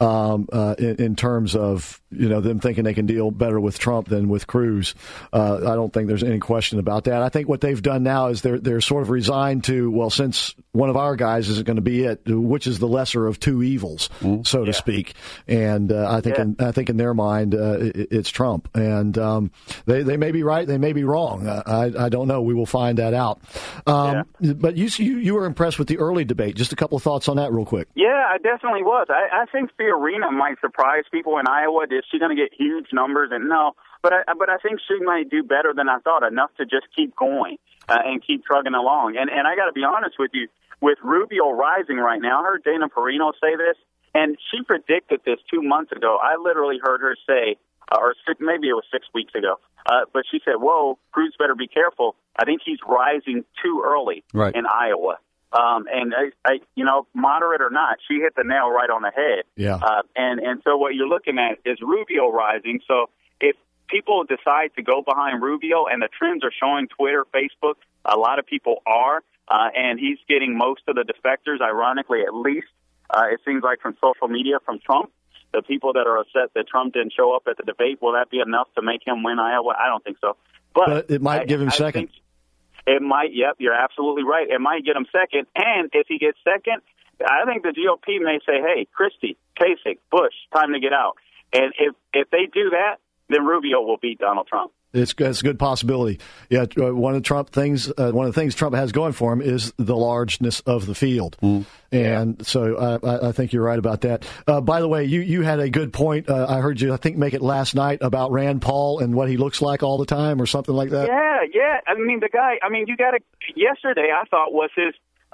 in terms of them thinking they can deal better with Trump than with Cruz. I don't think there's any question about that. I think what they've done now is they're sort of resigned to, well, since one of our guys isn't going to be it, which is the lesser of two evils, so to speak. And I think in their mind it's Trump. And they may be right, they may be wrong. I don't know. We will find that out. But you were impressed with the early debate. Just a couple of thoughts on that real quick. Yeah, I definitely was. I think Fiorina might surprise people in Iowa. Is she going to get huge numbers? And no, but I think she might do better than I thought, enough to just keep going and keep trugging along. And I got to be honest with you, with Rubio rising right now, I heard Dana Perino say this, and she predicted this 2 months ago. I literally heard her say, maybe it was 6 weeks ago, but she said, whoa, Cruz better be careful. I think he's rising too early in Iowa. And I moderate or not, she hit the nail right on the head. Yeah. And so what you're looking at is Rubio rising. So if people decide to go behind Rubio, and the trends are showing Twitter, Facebook, a lot of people are, and he's getting most of the defectors, ironically at least, it seems like from social media from Trump. The people that are upset that Trump didn't show up at the debate, will that be enough to make him win Iowa? I don't think so. But it might give him second. It might, yep, you're absolutely right. It might get him second, and if he gets second, I think the GOP may say, hey, Christie, Kasich, Bush, time to get out. And if they do that, then Rubio will beat Donald Trump. It's a good possibility. Yeah, one of the things Trump has going for him is the largeness of the field, and so I think you're right about that. By the way, you had a good point. I heard you, I think, make it last night about Rand Paul and what he looks like all the time, or something like that. Yeah. I mean, the guy. I mean, you got to. Yesterday, I thought was his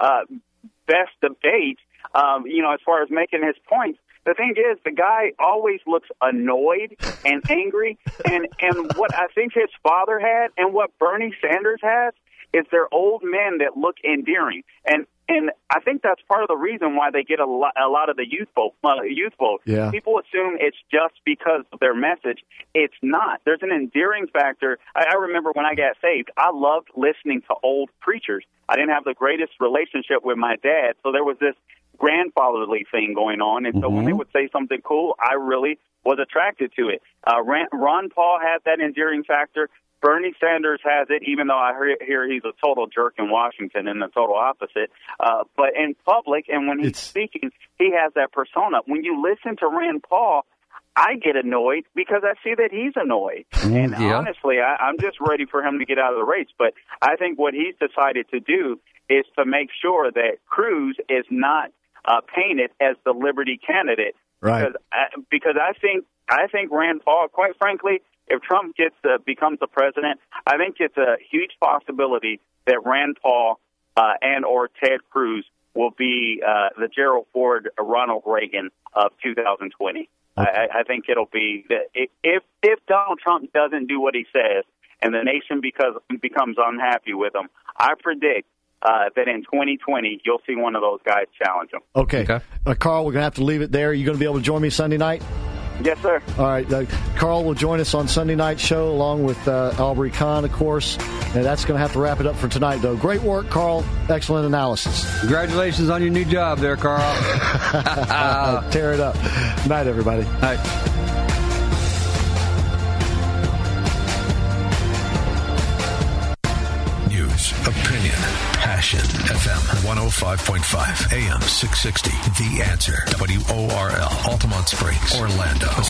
best debate. As far as making his points. The thing is, the guy always looks annoyed and angry, and what I think his father had and what Bernie Sanders has is they're old men that look endearing, and I think that's part of the reason why they get a lot of the youth vote. Yeah. People assume it's just because of their message. It's not. There's an endearing factor. I remember when I got saved, I loved listening to old preachers. I didn't have the greatest relationship with my dad, so there was this grandfatherly thing going on, and so when they would say something cool, I really was attracted to it. Ron Paul had that endearing factor. Bernie Sanders has it, even though I hear he's a total jerk in Washington and the total opposite. But in public and when he's speaking, he has that persona. When you listen to Rand Paul, I get annoyed because I see that he's annoyed. And honestly, I'm just ready for him to get out of the race. But I think what he's decided to do is to make sure that Cruz is not painted as the Liberty candidate, right? Because I think Rand Paul, quite frankly, if Trump becomes the president, I think it's a huge possibility that Rand Paul and or Ted Cruz will be the Gerald Ford, Ronald Reagan of 2020. Okay. I think it'll be that if Donald Trump doesn't do what he says and the nation becomes unhappy with him, I predict that in 2020, you'll see one of those guys challenge him. Okay. Carl, we're going to have to leave it there. Are you going to be able to join me Sunday night? Yes, sir. All right. Carl will join us on Sunday night show along with Aubrey Kahn, of course. And that's going to have to wrap it up for tonight, though. Great work, Carl. Excellent analysis. Congratulations on your new job there, Carl. Tear it up. Night, everybody. Night. Opinion, passion, FM 105.5, AM 660. The Answer, WORL, Altamont Springs, Orlando.